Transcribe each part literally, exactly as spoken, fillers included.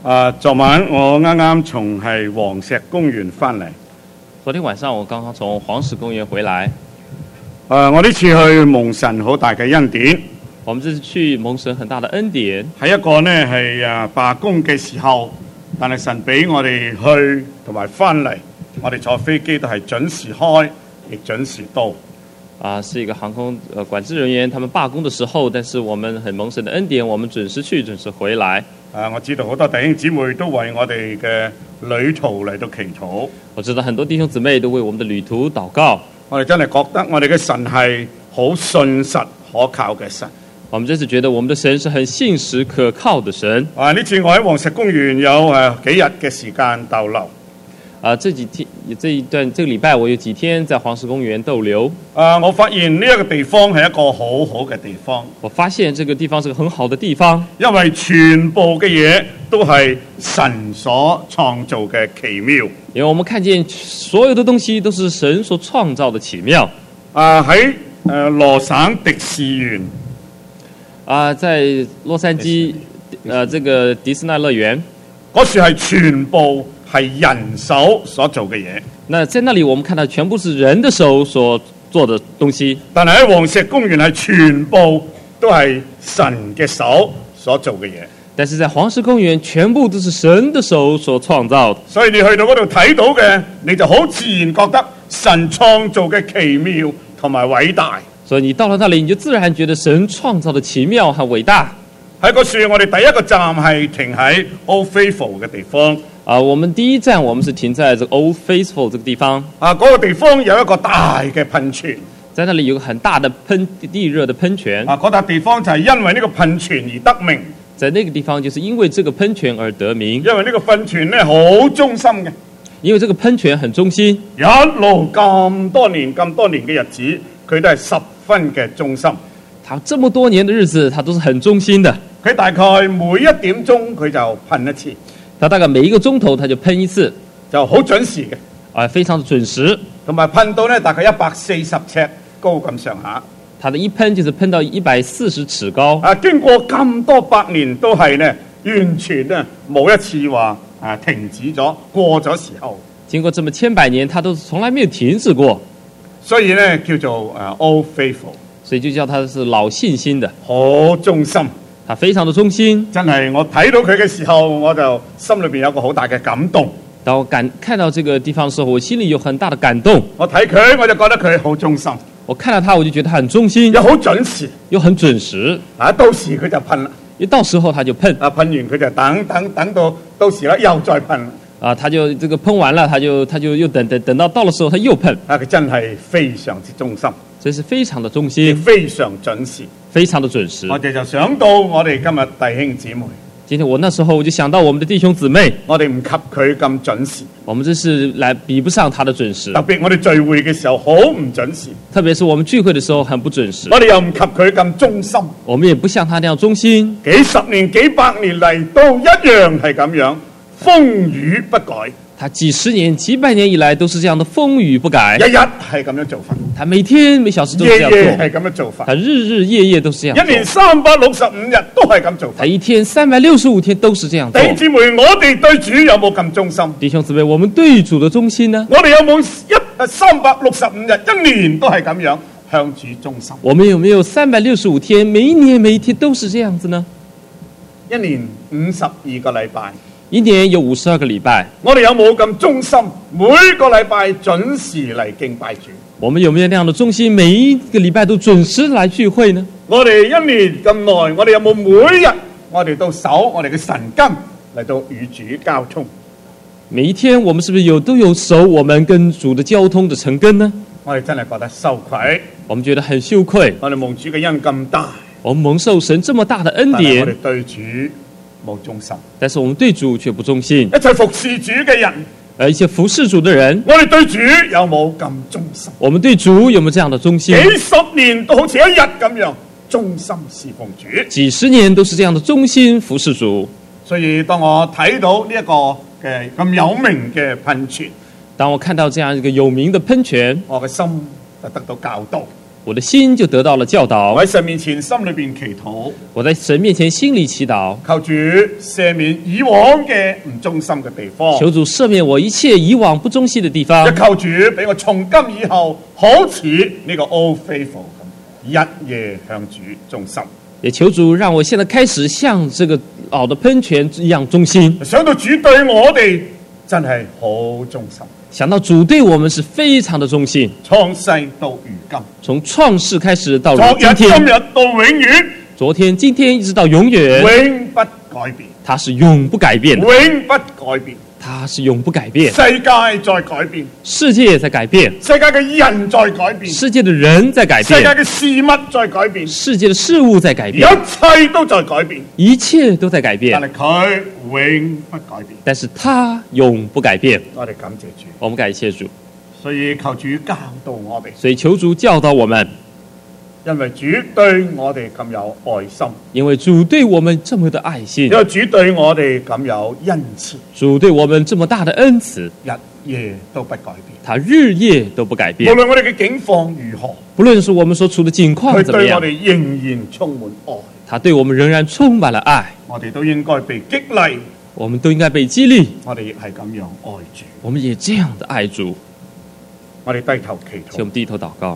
啊，昨晚我啱啱從係黃石公園翻嚟。 昨天晚上我剛剛從黃石公園回來。 啊，我呢次去蒙神好大嘅恩典。 我們這次去蒙神很大的恩典。 喺一個呢係啊罷工嘅時候，但係神俾我哋去同埋翻嚟，我哋坐飛機都係準時開，亦準時到。 啊，是一個航空呃管制人員，他們罷工的時候，但是我們很蒙神的恩典，我們準時去，準時回來。 啊，我知道好多弟兄姊妹都為我哋嘅旅途嚟到祈禱。 我知道很多弟兄姊妹都為我們的旅途禱告。 我哋真係覺得我哋嘅神係好信實可靠嘅神。 我們真是覺得我們的神是很信實可靠的神。 啊，呢次我喺黃石公園有誒幾日嘅時間逗留。 啊，這幾天這一段這個禮拜我有幾天在黃石公園逗留。 啊，我發現呢一個地方係一個好好嘅地方。 我發現這個地方是個很好的地方， 因為全部嘅嘢都係神所創造嘅奇妙。 因為我們看見所有的東西都是神所創造的奇妙。 啊，喺誒羅省迪士園。 啊，在洛杉磯，呃，這個迪士尼樂園， 嗰處係全部係人手所做嘅嘢。 那在那裡，我們看到全部是人的手所做的東西。 但係喺黃石公園係全部都係神嘅手所做嘅嘢。 但是在黃石公園，全部都是神的手所創造的。 所以你去到嗰度睇到嘅，你就好自然覺得神創造嘅奇妙同埋偉大。 所以你到了那裡，你就自然覺得神創造的奇妙和偉大。 喺嗰處，我哋第一個站係停喺 Old Faithful 嘅地方。 啊，我們第一站我們是停在這個 Old Faithful 這個地方。 啊，嗰、那個地方有一個大嘅噴泉， 在那裡有個很大的噴地熱的噴泉。 啊，嗰笪地方就係因為呢個噴泉而得名。 在那個地方，就是因為這個噴泉而得名。 因為呢個噴泉咧好忠心嘅， 因為這個噴泉很忠心， 一路咁多年咁多年嘅日子，佢都係十分嘅忠心。 他這麼多年的日子，他都是很忠心的。 佢大概每一點鐘佢就噴一次， 他大概每一個鐘頭他就噴一次， 就好準時嘅， 啊，非常的準時， 同埋噴到咧大概一百四十尺高咁上下。 他的一噴就是噴到一百四十尺高。 啊，經過咁多百年都係咧，完全咧冇一次話啊停止咗過咗時候。 經過這麼千百年，他都從來沒有停止過。 所以咧叫做誒 Old Faithful， 所以就叫他是老信心的， 好忠心。 他非常的忠心。 真係我睇到佢嘅時候，我就心裏邊有個好大嘅感動。 當我感看到這個地方的時候，我心裏有很大的感動。 我睇佢，我就覺得佢好忠心。 我看到他，我就覺得他很忠心， 又好準時， 又很準時。 啊，到時佢就噴啦。 一到時候他就噴， 啊，噴完佢就等等等到到時啦，又再噴。 啊，他就這個噴完了，他就他就又等等等到到的時候，他又噴。 啊，佢真係非常之忠心， 這是非常的忠亦心， 非常準時， 非常的準時。 我哋就想到我哋今日弟兄姊妹， 今天我那時候我就想到我們的弟兄姊妹， 我哋唔及佢咁準時， 我們這是來比不上他的準時。 特別我哋聚會嘅時候好唔準時， 特別是我們聚會的時候很不準時， 我哋又唔及佢咁忠心， 我們也不像他那樣忠心。 幾十年幾百年嚟都一樣係咁樣，風雨不改。 他幾十年、幾百年以來都是這樣的風雨不改， 日日係咁樣做法， 他每天每小時都是這樣做， 夜夜係咁樣做法， 他日日夜夜都是這樣做， 一年三百六十五日都係咁做法。 他一天三百六十五天都是這樣做。 弟兄姊妹，我哋對主有冇咁忠心？ 弟兄姊妹，我們對主的忠心呢？ 我哋有冇一三百六十五日一年都係咁樣向主忠心？ 我們有沒有三百六十五天每一年每一天都是這樣子呢？ 一年五十二個禮拜。 一年有五十二個禮拜， 我哋有冇咁忠心？每個禮拜準時嚟敬拜主。 我們有沒有那樣的忠心？每一個禮拜都準時來聚會呢？ 我哋一年咁耐，我哋有冇每日我哋都守我哋嘅神根嚟到與主交通？ 每一天我們是不是有都有守我們跟主的交通的成根呢？ 我哋真係覺得羞愧， 我們覺得很羞愧。 我哋蒙主嘅恩咁大， 我們蒙受神這麼大的恩典， 我哋對主冇忠心， 但是我們對主卻不忠心。 一切服侍主嘅人， 而一些服侍主的人， 我哋對主有冇咁忠心？ 我們對主有沒有這樣的忠心？ 幾十年都好似一日咁樣忠心侍奉主， 幾十年都是這樣的忠心服侍主。 所以當我睇到呢一個嘅咁有名嘅噴泉， 當我看到這樣一個有名的噴泉， 我嘅心就得到教導， 我的心就得到了教导。 我喺神面前心裏邊祈禱， 我在神面前心里祈禱， 求主赦免以往嘅唔忠心嘅地方， 求主赦免我一切以往不忠心的地方， 亦求主俾我從今以後好似呢個 Old Faithful 咁，日夜向主忠心。 也求主讓我現在開始像這個老的噴泉一樣忠心。 想到主對我哋真係好忠心， 想到主對我們是非常的忠心， 創世到如今， 從創世開始到昨日今天， 今日到永遠， 昨天今天一直到永遠， 永不改變， 它是永不改變的， 永不改變。 它是永不改變。 世界在改變， 世界在改變， 世界嘅人在改變， 世界的人在改世界變， 嘅事物在改變， 世界的事物在改一變， 切都在改變， 一切都在改變但，係佢永不改變。 但是它永不改變。 我哋感謝主， 我們感謝主， 所以求主教導我哋， 所以求主教導我們， 因為主對我哋咁有愛心， 因為主對我們這麼的愛心因，為主對我哋咁有恩慈， 主對我們這麼大的恩慈， 日夜都不改變。 他日夜都不改無變。 論我哋嘅境況如何， 不論是我們所處的境況佢怎麼樣， 對我哋仍然充滿愛， 他對我們仍然充滿了愛， 我哋都應該被激勵， 我們都應該被激勵， 我哋亦係咁樣愛主。 我們也這樣的愛主。 我哋低頭祈禱， 請我們低頭禱告。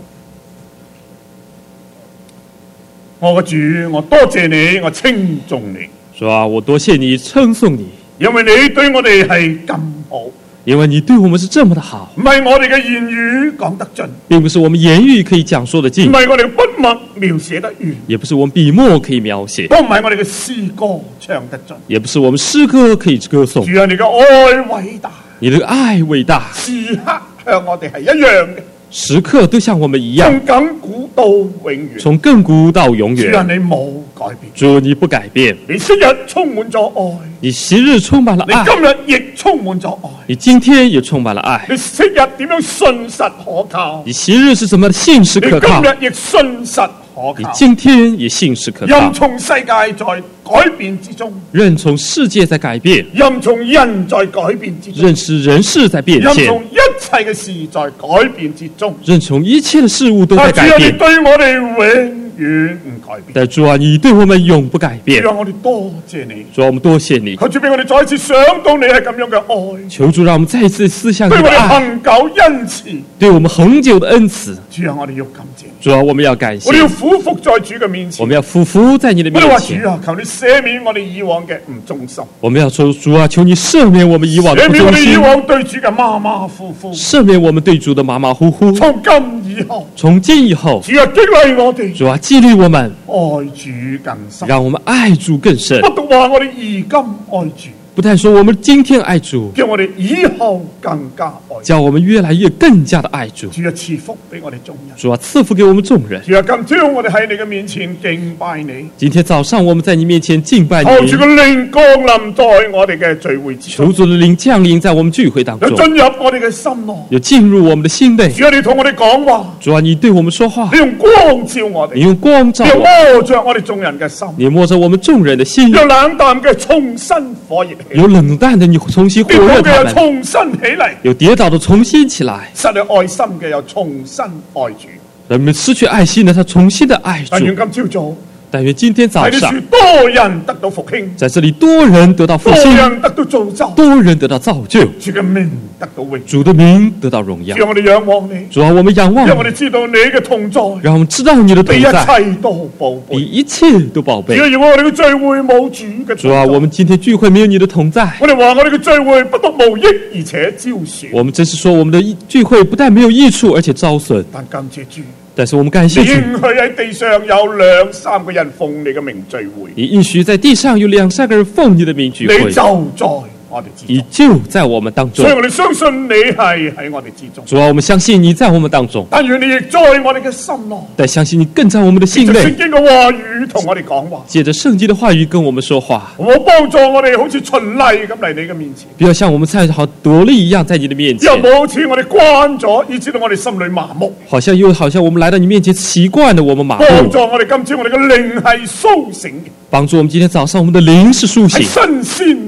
我嘅主，我多謝你，我稱頌你， 主啊，我多謝你，稱頌你， 因為你對我哋係咁好， 因為你對我們是這麼的好， 唔係我哋嘅言語講得盡， 並不是我們言語可以講說得唔盡， 係我哋嘅筆墨描寫得完， 也不是我們筆墨可以描寫， 都唔係我哋嘅詩歌唱得盡。 也不是我們詩歌可以歌頌。 主啊，你嘅愛偉大， 你的愛偉大， 時刻向我哋係一樣嘅， 時刻都像我們一樣， 從亙古到永遠。 從亙古到永主啊， 遠。 你冇改變， 主，你不改變， 你昔日充滿咗愛， 你昔日充滿了愛， 你今日亦充滿咗愛。 你今天也充滿了愛。 你昔日點樣信實可靠， 你昔日是怎麼信實你可靠， 今日亦信實可靠。 你今天也信實可靠任。從世界在改變之中， 任從世界在改變， 任從人在改變之中， 任是人事在變遷， 任從一切嘅事在改變之中。 任從一切的事物都在但主啊，你改變。 對我哋永遠唔改變。 但主啊，你對我們永不改變主。啊，我哋多謝你。 主啊，我們多謝你。 求主俾我哋再一次想到你係咁樣嘅愛， 求主讓我們再一次思想對我哋你的愛， 恒久恩慈。 對我們恒久的恩慈。 主啊，我哋要感謝你， 主啊，我們要感我哋要謝， 俯伏在主嘅面前。 我們要俯伏在你的我哋話面前主。啊，求你赦免我哋以往嘅唔忠心， 我們要說，主啊，求你赦免我們以往的赦免我哋以不忠心， 往對主嘅馬馬虎虎。 赦免我們對主的馬馬虎虎。 從今以後， 從今以後， 主啊，激勵我哋主啊，激勵我們， 愛主更深。 讓我們愛主更深。 不獨話我哋而今愛主， 不但說我們今天愛主， 叫我哋以後更加愛主。 叫我們越來越更加的愛主。 主啊，賜福俾我哋眾人。 主啊，賜福給我們眾人。 主啊，今朝我哋喺你嘅面前敬拜你， 今天早上我們在你面前敬拜你， 求主嘅靈降臨在我哋嘅聚會之中， 求主的靈降臨在我們聚會當中， 又進入我哋嘅心內。 有進入我們的心內。 主啊，你同我哋講話， 主啊，你對我們說話你，用光照我哋， 你用光照你又我們， 摸着我哋眾人嘅心， 你摸着我們眾人的心， 又冷淡嘅重新火熱起來， 有冷淡的你重新火跌倒熱他們， 嘅又重新起嚟， 有跌倒的重新起來， 失去愛心嘅又重新愛主。 人們失去愛心的他重新的愛但願主。 今朝早但願今天早上喺呢處多人得到復興， 在這裡多人得到復多興， 人得到造就， 多人得到造就， 主嘅名得到榮耀。 主的名得到榮耀。 讓我哋仰望你， 主啊，我們仰望讓我哋你， 知道你嘅同在， 讓我們知道你的比一同在， 切都寶貝。 比一切都寶貝。 主啊，如果我哋嘅聚會冇主嘅同主啊， 在， 我們今天聚會沒有你的同在， 我哋話我哋嘅聚會不獨無益，而且招損。 我們真是說我們的聚會不但沒有益處，而且招損。 但感謝主， 但是我們感你謝主， 應許喺地上有兩三個人奉你嘅名聚會， 你應許在地上有兩三個人奉你的名聚你會， 就在我哋之你中。 就在我們當中所以。我哋相信你係喺我哋之中， 主啊，我們相信你在我們當中， 但願你亦在我哋嘅心內。 但相信你更在我們的心內就聖。經嘅話語同我哋講話， 借着聖經的話語跟我們說話， 好幫助我哋好似循例咁嚟你嘅面前， 不要像我們菜好奪利一樣在你的面前又，冇好似我哋關咗，以致到我哋心裏麻木。 好像又好像我們來到你面前習慣了我們麻木幫助。我哋今朝我哋嘅靈係甦醒嘅， 幫助我們今天早上我們的靈是甦係醒， 新鮮嘅，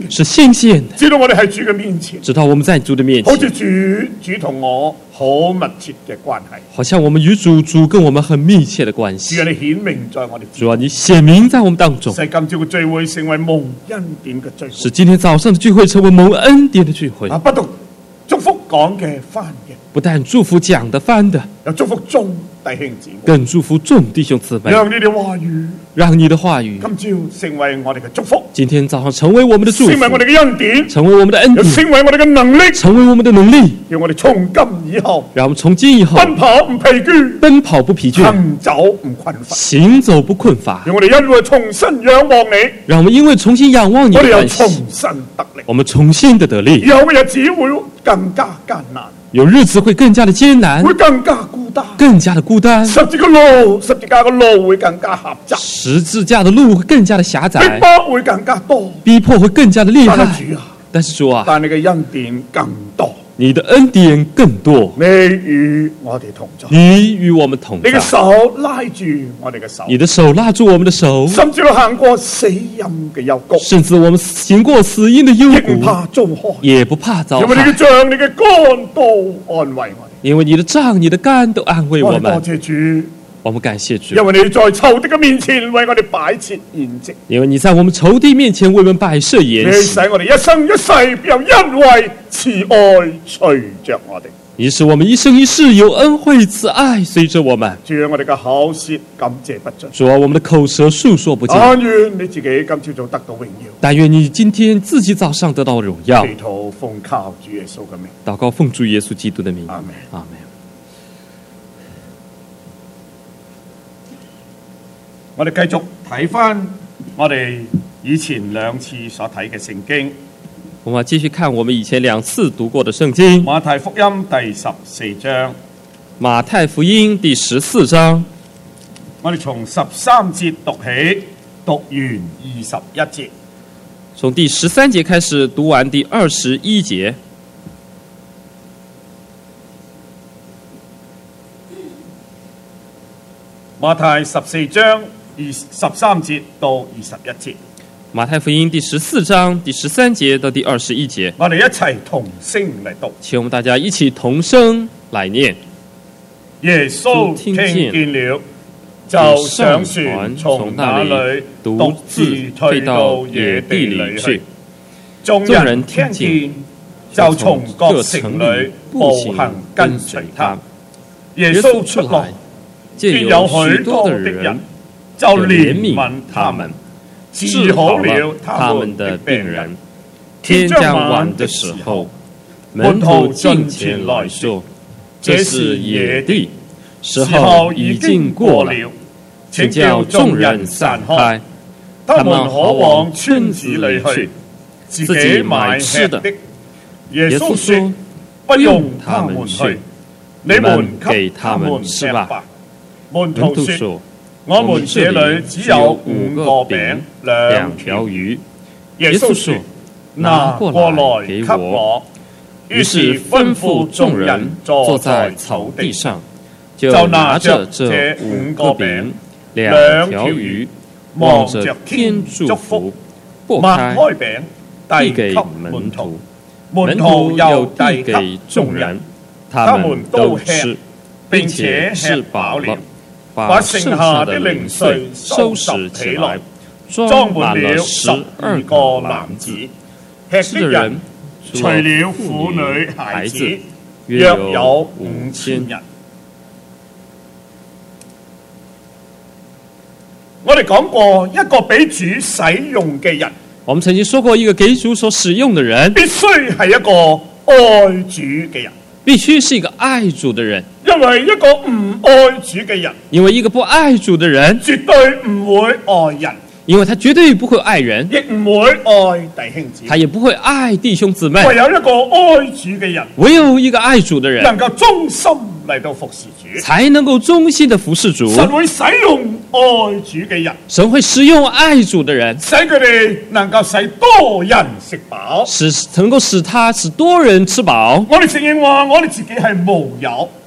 嘅， 是新鮮的， 知道我哋喺主嘅面前， 知道我們在主的面好似前， 主主同我好密切嘅關係。 好像我們與主，主跟我們很密切的關係。 主啊，你顯明在我哋之主啊，你顯明在我們當中， 使今朝嘅聚會成為蒙恩典嘅聚會。 使今天早上的聚會成為蒙恩典的聚會。 啊，不獨祝福講嘅翻嘅， 不但祝福講的翻的， 又祝福眾弟兄姊妹， 更祝福眾弟兄姊妹。 讓你的話語， 讓你的話語今朝成為我哋嘅祝福， 今天早上成為我們的祝福， 成為我哋嘅恩典， 成為我們的恩典， 又成為我哋嘅能力， 成為我們的能力。 讓我哋從今以後， 讓我們從今以後奔跑唔疲倦， 奔跑不疲倦， 行走唔困乏， 行走不困乏。 讓我哋因為重新仰望你， 讓我們因為重新仰望你的我哋又關重係， 新得力。 我們重新的得力。 以後嘅日子會更加艱難， 有日子會更加的艱難， 會更加孤單， 更加的孤單。 十字嘅路，十字架嘅路會更加狹窄， 十字架的路會更加的狹逼窄， 迫會更加多。 逼迫會更加的厲但害。 係主啊， 但是主啊， 但你嘅恩典更多， 你的恩典更多， 你與我哋同在， 你與我們同在， 你嘅手拉住我哋嘅手， 你的手拉住我們的手， 甚至行過死蔭嘅幽谷， 甚至我們行過死蔭的幽亦唔谷， 怕遭害， 也不怕遭因為你嘅害， 杖、你嘅竿都安慰我哋。 因為你的杖、你的竿都安慰我我哋多們。 謝主， 我們感謝主， 因為你在仇敵嘅面前為我哋擺設筵席， 因為你在我們仇敵面前為我們擺設筵席， 你使我哋一生一世必有恩惠慈愛隨着我哋。 你使我們一生一世有恩惠慈愛隨着我們。 主啊，我哋嘅口舌感謝不盡， 主啊，我們的口舌述說不盡， 但願你自己今朝早得到榮耀。 但願你今天自己早上得到榮耀。 祈禱奉靠主耶穌嘅名， 禱告奉主耶穌基督的名， 阿門。 阿門。 我哋繼續睇翻我哋以前兩次所睇嘅聖經， 我們繼續看我們以前兩次讀過的聖經， 馬太福音第十四章， 馬太福音第十四章， 我哋從十三節讀起，讀完二十一節。 從第十三節開始讀完第二十一節。 馬太十四章二十三節到二十一節， 馬太福音第十四章第十三節到第二十一節， 我哋一齊同聲嚟讀。 請我們大家一起同聲來念。 耶穌聽見了，就上船從那裏獨自退到野地裏去。眾人聽見，就從各城裏步行跟隨他。耶穌出來，見有許多的人，就憐憫他們，治好了他們的病人。天將晚的時候，門徒進前來說：這是野地，時候已經過了，請叫眾人散開，他們可往村子裏去，自己買吃的。耶穌說：不用他們去，你們給他們吃吧。門徒說：我們這裏只有五個餅兩條魚。耶穌說：拿過來給我。於是吩咐眾人坐在草地上，就拿着這五個餅兩條魚，望着天祝福，擘開餅遞給門徒，門徒又遞給眾人，他們都吃，並且吃飽了。把剩下的零碎收拾起來，裝滿了十二個籃子。吃的人除了婦女孩子，約有五千人。我哋講過一個俾主使用嘅人， 我們曾經說過，一個給主所使用的人， 必須係一個愛主嘅人。 必須是一個愛主的人， 因為一個唔愛主嘅人， 因為一個不愛主的人， 絕對唔會愛人， 因為他絕對不會愛人， 亦唔會愛弟兄姊妹， 他也不會愛弟兄姊妹。 唯有一個愛主嘅人， 唯有一個愛主的人， 能夠忠心嚟到服侍主， 才能夠忠心的服侍主。 神會使用愛主嘅人， 神會使用愛主的人， 使佢哋能夠使多人食飽， 使能夠使他使多人吃飽。 我哋承認話，我哋自己係無有。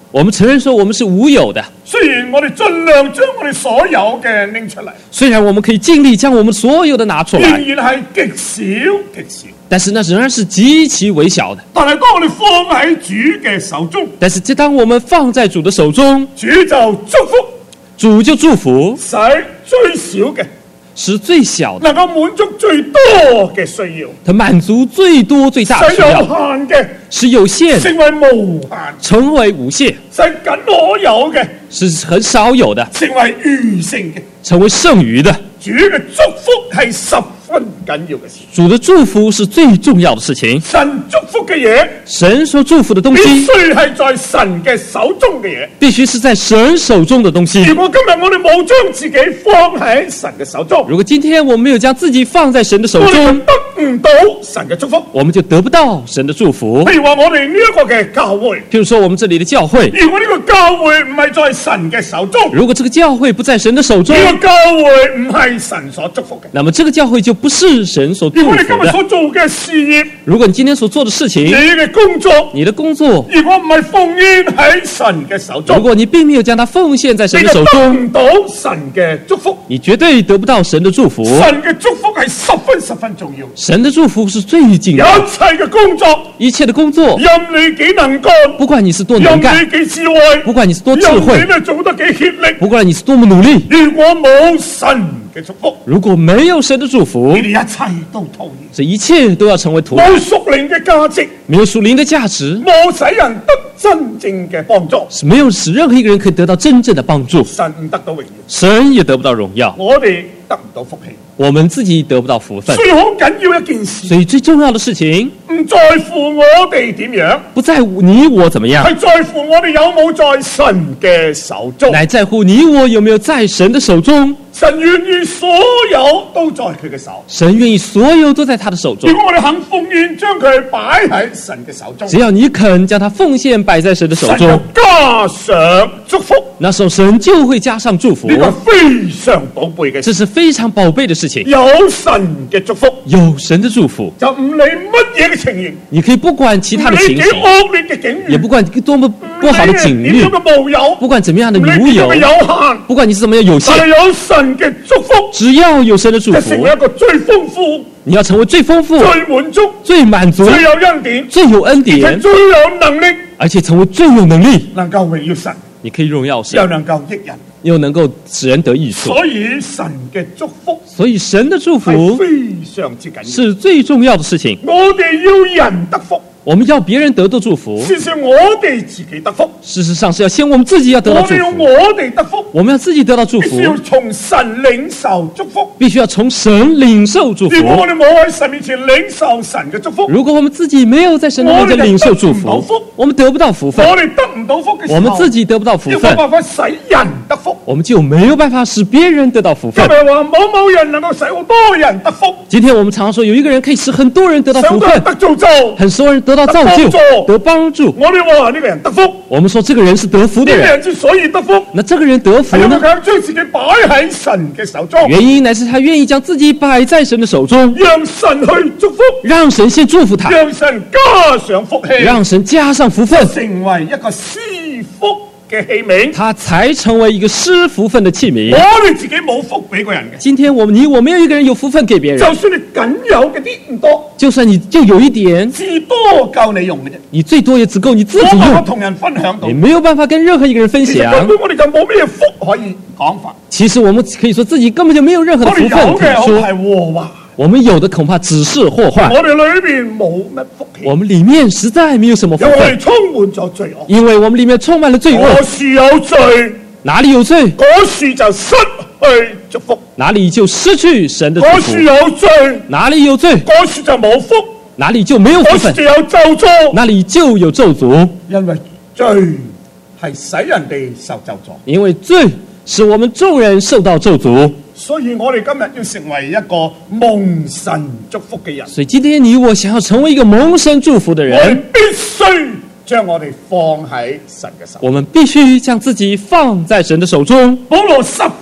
我们承认说我们是无有的， 雖然我哋盡量將我哋所有嘅拎出嚟， 虽然我们可以盡力將我們所有的拿出來， 仍然係極少極少。 但是那仍然是極其微小的。 但係當我哋放喺主嘅手中， 但是這當我們放在主的手中， 主就祝福， 主就祝福， 使最少嘅使最小的能夠滿足最多嘅需要， 它滿足最多最大的需使有要， 限嘅使有限成為無限， 成為無限， 使僅可有嘅是很少有的成為餘剩嘅。 成為剩餘的。 主嘅祝福係十分緊要嘅事。 主的祝福是最重要的事情。 神祝福嘅嘢， 神所祝福的東必西須係在神嘅手中嘅嘢。 必須是在神手中的東西。 如果今日我哋冇將自己放喺神嘅手中， 如果今天我們沒有將自己放在神的手我哋就中， 得唔到神嘅祝福。 我們就得不到神的祝福。 譬如話我哋呢一個嘅教會， 譬如說我們這裡的教會， 如果呢個教會唔係在神嘅手中， 如果這個教會不在神的手中， 呢個教會唔係神所祝福嘅。 那麼這個教會就不是神所祝福如果你今日的。 所做嘅事業， 如果你今天所做的事你情， 嘅工作， 你的工作， 如果唔係奉獻喺神嘅手如中， 果你並沒有將它奉獻在神的手你就得中， 唔到神嘅祝福。 你絕對得不到神的祝福。 神嘅祝福係十分十分重要。 神的祝福是最緊一要的。 切嘅工作， 一切的工作， 任你幾能幹， 不管你是多任能幹， 你幾智慧， 不管你是多智任你慧， 咧做得幾竭力， 不管你是多麼努力， 如果冇神嘅祝福， 如果沒有神的祝福你，哋一切都徒然。 這一切都要成為徒然， 冇屬靈嘅價值， 沒有屬靈的價值， 冇使人得真正嘅幫助， 是沒有使任何一個人可以得到真正的幫助， 神唔得到榮耀， 神也得不到榮耀， 我哋得唔到福氣。 我們自己得不到福分。 所以好緊要一件事， 所以最重要的事情唔在乎我哋點樣， 不在乎你我怎麼樣， 係在乎我哋有冇在神嘅手中。 乃在乎你我有沒有在神的手中。 神願意所有都在佢嘅手。 神願意所有都在他的手中如。果我哋肯奉獻，將佢擺喺神嘅手中， 只要你肯將它奉獻擺在神的手神就中， 加上祝福。 那時候神就會加上祝福。 呢個非常寶貝嘅事， 這是非常寶貝的事情。 有神嘅祝福， 有神的祝福， 就唔理乜嘢嘅情形， 你可以不管其他的唔理幾情形， 惡劣嘅境遇， 也不管多麼不好的境遇唔理點樣，嘅無有， 不管怎麼樣的唔理無有點樣嘅，有限， 不管你是怎麼樣有但係限， 有神嘅祝福， 只要有神的祝福就成，為一個最豐富、 你要成為最豐富、 最滿足、 最滿足、 最有恩典、 最有恩而且典， 最有能力， 而且成為最有能力， 能夠榮耀神， 你可以榮耀又神， 能夠益人。 又能夠使人得益處。 所以神嘅祝福所以神的祝係福非常之緊要。 是最重要的事情。 我哋要人得福， 我們要別人得到祝福， 先是我哋自己得福。 事實上是要先我們自己要得到祝福， 我哋要我哋得福， 我們要自己得到祝福必須，要從神領受祝福。 必須要從神領受祝福。 如果我哋冇喺神面前領受神嘅祝福， 如果我們自己沒有在神的面前領受祝福，我們得不到福分， 我哋得唔到福嘅時候， 我們自己得不到福要冇分， 辦法使人得福。 我們就沒有辦法使別人得到福分。 今日話某某人能夠使好多人得福， 今天我們常常說有一個人可以使很多人得到福分， 使好多人得造就， 很多人得到造就、得幫助。 我哋話呢個人得福，呢我們說這個人是得福的個人， 人之所以得福， 那這個人得福係因為呢？ 佢將自己擺喺神嘅手中， 原因乃是他願意將自己擺在神的手中， 讓神去祝福， 讓神先祝福他， 讓神加上福氣， 讓神加上福分， 成為一個施福嘅器皿。 他才成為一個施福分的器皿我。哋自己冇福俾個人嘅， 今天我們你我沒有一個人有福分給別人， 就算你僅有嘅啲唔多， 就算你就有一點， 至多夠你用嘅啫， 你最多也只夠你自己冇辦法用， 同人分享到你。沒有辦法跟任何一個人分其實享根。本我哋就冇咩福可以講法， 其實我們可以說自己根本就沒有任何的我哋福分可以有嘅說， 係禍患， 我們有的恐怕只是禍患， 我哋裏邊冇乜福氣， 我們裡面實在沒有什麼福因為我哋分， 充滿咗罪惡。 因為我們裡面充滿了罪嗰惡， 樹有罪， 哪裡有罪， 嗰樹就失去祝福； 哪裡就失去神的祝福嗰樹，有罪， 哪裡有罪， 嗰樹就冇福； 哪裡就沒有福分嗰樹就，有咒詛。 哪裡就有咒詛， 因為罪係使人哋受咒詛， 因為罪使我們眾人受到咒詛。 所以我哋今日要成為一個蒙神祝福嘅人， 所以今天你我想要成為一個蒙神祝福的我哋人， 必須將我哋放喺神嘅手。 我們必須將自己放在神的手中。 保羅十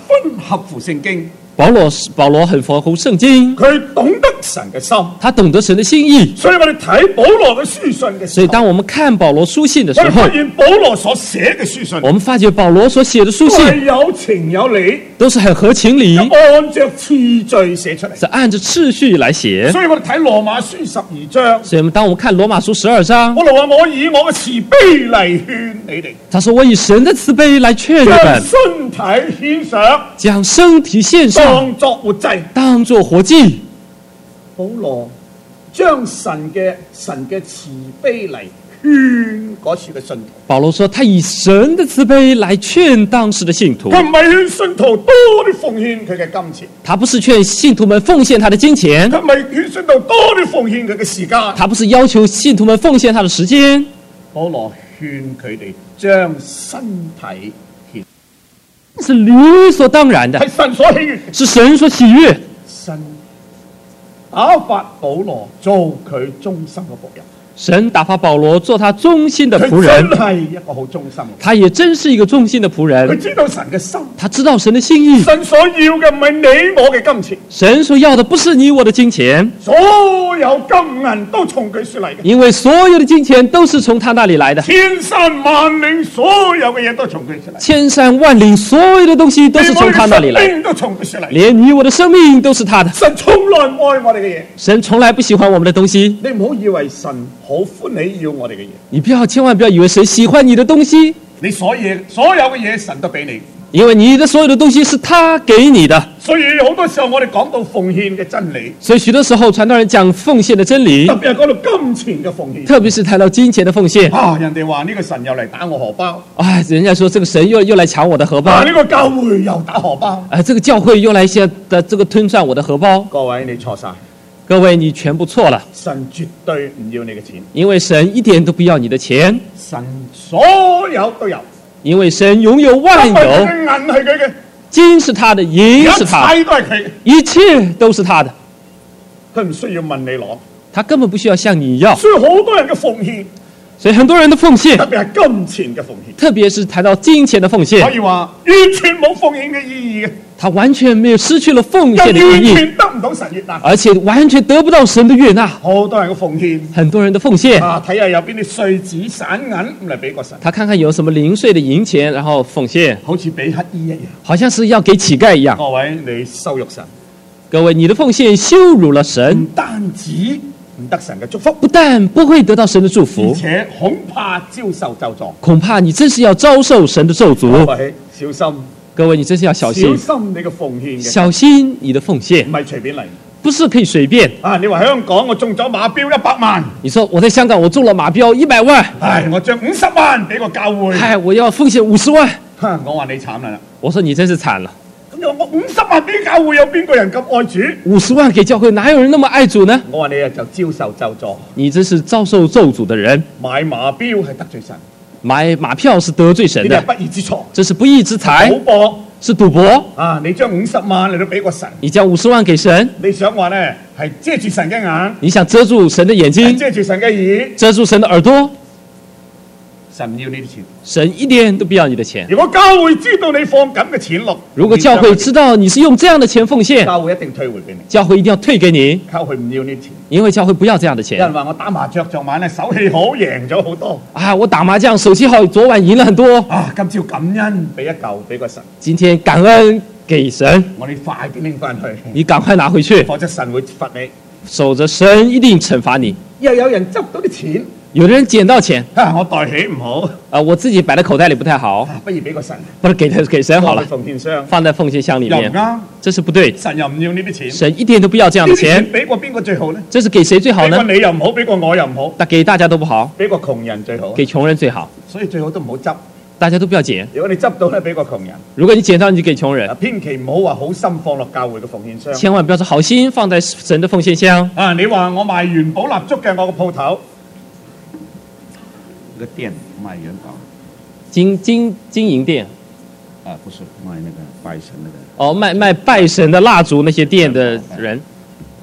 分合乎聖經。 保羅保羅很符合聖經， 佢懂得神嘅心， 他懂得神的心意。 所以我哋睇保羅嘅書信嘅時候， 所以當我們看保羅書信的時候， 我哋發現保羅所寫嘅書信， 我們發覺保羅所寫的書都係信有情有理， 都是很合情理， 按照次序寫出嚟。 是按照次序來寫。 所以我哋睇羅馬書十二章， 所以當我們看羅馬書十二章， 保羅話我以我嘅慈悲嚟勸你哋， 他說我以神的慈悲來勸你將們， 身體獻上， 將身體獻上， 當作活祭。 當作活祭。 保羅將神嘅神嘅慈悲嚟勸嗰次嘅信徒。 保羅說他以神的慈悲來勸當時的信徒， 佢唔係勸信徒多啲奉獻佢嘅金錢， 他不是勸信徒們奉獻他的金錢， 佢唔係勸信徒多啲奉獻佢嘅時間， 他不是要求信徒們奉獻他的時間。 保羅勸佢哋將身體獻， 是理所當然的， 係神所喜悅， 是神所喜悅。 神打發保羅做佢忠心嘅僕人， 神打發保羅做他忠心的僕佢人， 真係一個好忠心嘅， 他也真是一個忠心的僕佢人。 知道神嘅心， 他知道神的心意， 神所要嘅唔係你我嘅金錢， 神所要的不是你我的金錢， 所有金銀都從佢說嚟嘅， 因為所有的金錢都是從他那裡來的， 千山萬嶺所有嘅嘢都從佢出嚟， 千山萬嶺所有的東西都是從他那裡來的， 連我哋嘅生命都從佢出嚟， 連你我的生命都是他的。 神從來唔愛我哋嘅嘢， 神從來不喜歡我們的東西， 你唔好以為神好歡喜要我哋嘅嘢， 你不要千萬不要以為神喜歡你的東西， 你所有所有嘅嘢神都俾你， 因為你的所有的東西是他給你的。 所以好多時候我哋講到奉獻嘅真理， 所以許多時候傳道人講奉獻的真理， 特別係講到金錢嘅奉獻， 特別是談到金錢的奉獻啊，人哋話呢個神又嚟打我荷包， 哎，人家說這個神又又來搶我的荷包， 啊呢個教會又打荷包， 哎，這個教會又來先的這個吞佔我的荷包。 各位你錯晒， 各位你全部錯了， 神絕對唔要你嘅錢， 因為神一點都不要你的錢， 神所有都有， 因為神擁有萬因為佢有， 嘅銀係佢嘅， 金是他的，銀一是他的， 切都係佢嘅， 一切都是他的， 佢唔需要問你攞， 他根本不需要向你要。 所以好多人嘅奉獻， 所以很多人的奉獻， 特別係金錢嘅奉獻， 特別是談到金錢的奉獻， 可以話完全冇奉獻嘅意義嘅， 他完全沒有失去了奉又獻的意義， 完全得唔到神悅納。 而且完全得不到神的悅納。 好多人嘅奉獻很多人的奉獻， 啊，睇下有邊啲碎紙散銀咁嚟俾個神， 他看看有什麼零碎的銀錢，然後奉獻， 好似俾乞衣一樣。 好像是要給乞丐一樣。 各位，你羞辱神， 各位，你的奉獻羞辱了神唔，單止唔得神嘅祝福， 不但不會得到神的祝而福， 且恐怕遭受咒詛。 恐怕你真是要遭受神的咒各詛。 位小心， 各位，你真是要小心， 小心你嘅奉獻嘅， 小心你的奉獻唔，係隨便嚟。 不是可以隨便。 啊，你話香港我中咗馬標一百萬， 你說我在香港我中了馬標一百萬， 唉，我將五十萬俾個教會， 哎，我要奉獻五十萬。 哈我話你慘啦。 我說你真是慘了， 咁你話我五十萬俾教會，有邊個人咁愛主？ 五十萬給教會，哪有人那麼愛主呢？ 我話你啊，就遭受咒詛。 你真是遭受咒詛的人， 買馬標係得罪神， 買馬票是得罪神的， 呢啲係不義之財。 這是不義之財賭，博是賭博。 啊！你將五十萬嚟到俾個神， 你將五十萬給神， 你想話咧係遮住神嘅眼， 你想遮住神的眼睛， 遮住神嘅耳， 遮住神的耳朵， 神唔要呢啲錢。 神一點都不要你的錢。 如果教會知道你放咁嘅錢落， 如果教會知道你是用這樣的錢奉獻， 教會一定退回俾你。 教會一定要退給你， 教會唔要呢啲錢。 因為教會不要這樣的有人錢。 話我打麻雀昨晚咧手氣好，贏咗好多。 啊，我打麻將手氣好，昨晚贏了很多， 啊，今朝感恩俾一嚿俾個神， 今天感恩給神， 我哋快啲拎翻去， 你趕快拿回去， 否則神會罰你。 守着神一定懲罰你。 又有人執到啲錢， 有的人撿到錢， 啊，我袋起唔好， 啊，我自己擺在口袋裡不太好， 啊，不如俾個神， 不是給給神好了， 奉獻箱， 放在奉獻箱裡面， 又唔啱， 這是不對。 神又唔要呢啲錢， 神一點都不要這樣的呢啲錢錢， 俾過邊個最好咧？ 這是給誰最好俾過呢？ 你又唔好，俾過我又唔好， 那給大家都不好， 俾個窮人最好， 給窮人最好， 所以最好都唔好執。 大家都不要撿。 如果你執到咧，俾個窮人。 如果你撿到，你就給窮人啊，，千祈唔好話好心放落教會嘅奉獻箱。 千萬不要說好心放在神的奉獻箱。 啊，你話我賣元寶蠟燭嘅我個鋪頭，個店賣元寶， 金金金銀店， 啊，不是賣那個拜神那個。 哦，賣賣拜神的蠟燭那些店的人，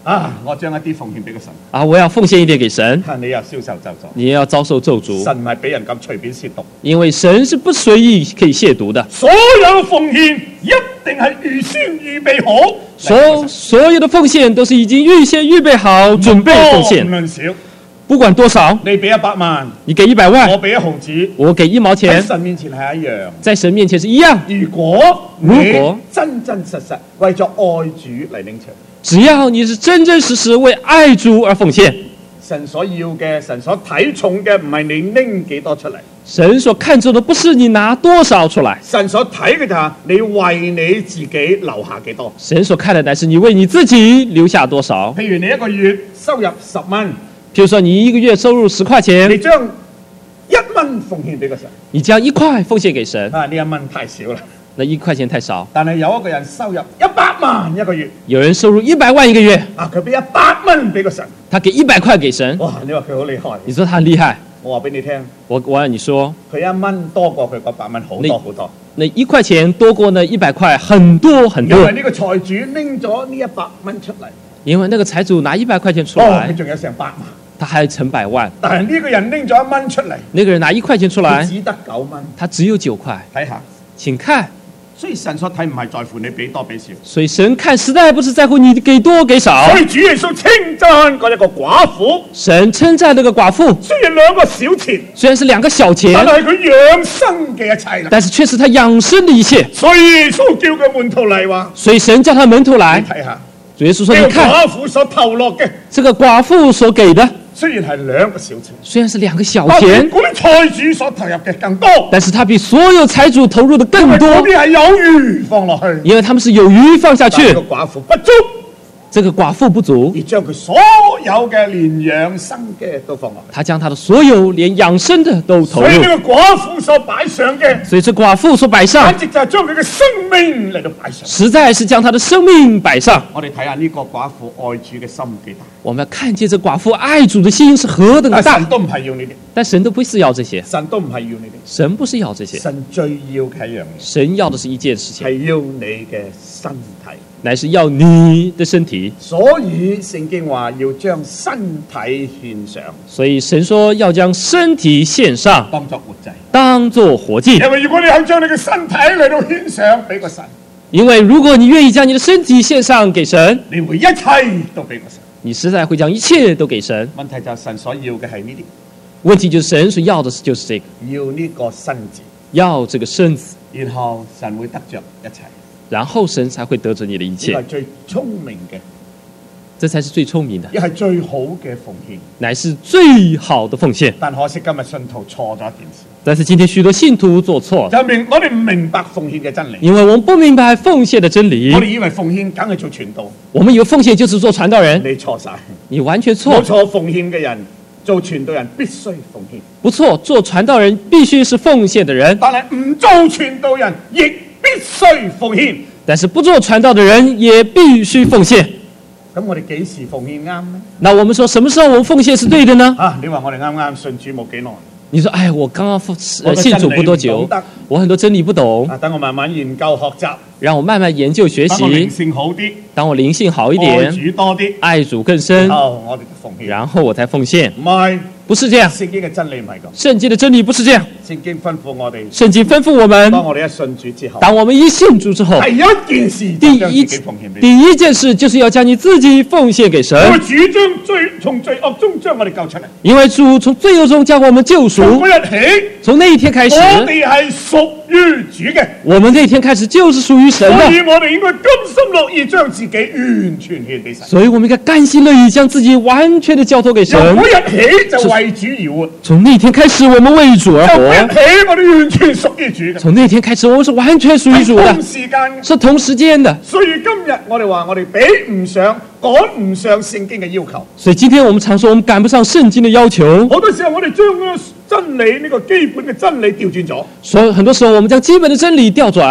啊，我將一啲奉獻俾個神。 啊，我要奉獻一點給神。 你又消受咒詛。 你要遭受咒詛。 神唔係俾人咁隨便褻瀆。 因為神是不隨意可以褻瀆的。 所有奉獻一定係預先預備好。 所所有的奉獻都是已經預先預備好，準備奉獻。 無論少。 不管多少， 你俾一百萬， 你給一百萬， 我俾一毫子， 我給一毛錢， 喺神面前係一樣， 在神面前是一樣。 如果如果真真實實為咗愛主嚟領取， 只要你是真真實實為愛主而奉獻， 神所要嘅，神所睇重嘅唔係你拎幾多出嚟， 神所看重的不是你拿多少出來， 神所睇嘅就係你為你自己留下幾多。 神所看的乃是你為你自己留下多少。 譬如你一個月收入十蚊。 譬如說你一個月收入十塊錢， 你將一蚊奉獻俾個神， 你將一塊奉獻給神， 啊，呢一蚊太少啦， 那一塊錢太少。 但係有一個人收入一百萬一個月， 有人收入一百萬一個月， 啊，佢俾一百蚊俾個神， 他給一百塊給神， 哇，你話佢好厲害， 你說他很厲害， 我話俾你聽， 我我讓你說， 佢一蚊多過佢嗰百蚊好多好多， 那一塊錢多過那一百塊很多很多， 因為呢個財主拎咗呢一百蚊出嚟， 因為那個財主拿一百塊錢出來， 哦，佢仲有成百萬。 他還成百萬， 但係呢個人拎咗一蚊出嚟， 那個人拿一塊錢出來， 只得九蚊， 他只有九塊。 睇下， 請看， 所以神所睇唔係在乎你俾多俾少， 所以神看實在不是在乎你給多給少。 所以主耶穌稱讚嗰一個寡婦， 神稱讚那個寡婦， 雖然兩個小錢， 雖然是兩個小錢， 但係佢養生嘅一切， 但是卻是他養生的一切。 所以耶穌叫佢門徒嚟話， 所以神叫他門徒來， 你睇下， 主耶穌說：你看， 寡婦所投落嘅， 這個寡婦所給的。 雖然係兩個小錢， 雖然是兩個小錢， 嗰啲財主所投入嘅更多， 但是他比所有財主投入的更多。 嗰啲係有餘放落去， 因為他們是有餘放下去。 這個寡婦不足， 這個寡婦不足， 而將佢所有嘅連養生嘅都放落去。 他將他的所有連養生的都投入。 所以呢個寡婦所擺上嘅， 所以這寡婦所擺上， 簡直就係將佢嘅生命嚟到擺上， 實在是將他的生命擺上。 我哋睇下呢個寡婦愛主嘅心幾大。 我們要看見這寡婦愛主的心是何等的大。 神都唔係要你哋， 但神都不是要這些， 神都唔係要你哋， 神不是要這些， 神最要嘅一樣嘢， 神要的是一件事情， 係要你嘅身體， 乃是要你的身體。 所以聖經話要將身體獻上， 所以神說要將身體獻上， 當作活祭， 當作活祭。 因為如果你肯將你嘅身體嚟到獻上俾個神， 因為如果你願意將你的身體獻上給神， 你會一切都俾個神。 你實在會將一切都給神。 問題就係神所要嘅係呢啲，問題就是神所要的就是這個， 要呢個身子， 要這個身子， 然後神會得着一切， 然後神才會得着你的一切。 呢個係最聰明嘅， 這才是最聰明的， 亦係最好嘅奉獻， 乃是最好的奉獻。 但可惜今日信徒錯咗一件事。 但是今天許多信徒做錯， 就明我哋唔明白奉獻嘅真理， 因為我們不明白奉獻的真理。 我哋以為奉獻梗係做傳道， 我們以為奉獻就是做傳道人。 你錯晒， 你完全錯。 冇錯，奉獻嘅人做傳道人必須奉獻。 不錯，做傳道人必須是奉獻的人。 但係唔做傳道人亦必須奉獻。 但是不做傳道的人也必須奉獻。 咁我哋幾時奉獻啱呢？ 那我們說什麼時候我們奉獻是對的呢？ 啊，你話我哋啱啱信主冇幾耐。 你說，哎，我剛剛信主不多久，我很多真理不懂。 啊，等我慢慢研究學習， 讓我慢慢研究學習。 當我靈性好啲， 當我靈性好一點， 愛主多啲， 愛主更深， 哦，我哋就奉獻， 然後我才奉獻。 唔係， 不是這樣。 聖經嘅真理唔係咁。 聖經的真理不是這樣。 聖經吩咐我哋， 聖經吩咐我們， 當我哋一信主之後， 當我們一信主之後， 第一件事第一第一件事就是要將你自己奉獻給神。 因為主將罪從罪惡中將我哋救出嚟， 因為主從罪惡中將我們救贖。 從嗰日起， 從那一天開始， 我哋係屬於主嘅。 我們那一天開始就是屬於神的。 所以我哋應該甘心樂意將自己完全獻俾神。 所以我們應該甘心樂意將自己完全的交託給神。 由嗰日起就為主而活。 從那天開始，我們為主而活。 由嗰日起，我哋完全屬於主嘅。 從那天開始，我們是完全屬於主的。 同時間， 是同時間的。 所以今日我哋話我哋比唔上、趕唔上聖經嘅要求。 所以今天我們常說我們趕不上聖經的要求。 好多時候我哋將個真理呢個基本嘅真理調轉咗。 所以很多時候我們將基本的真理調轉。 我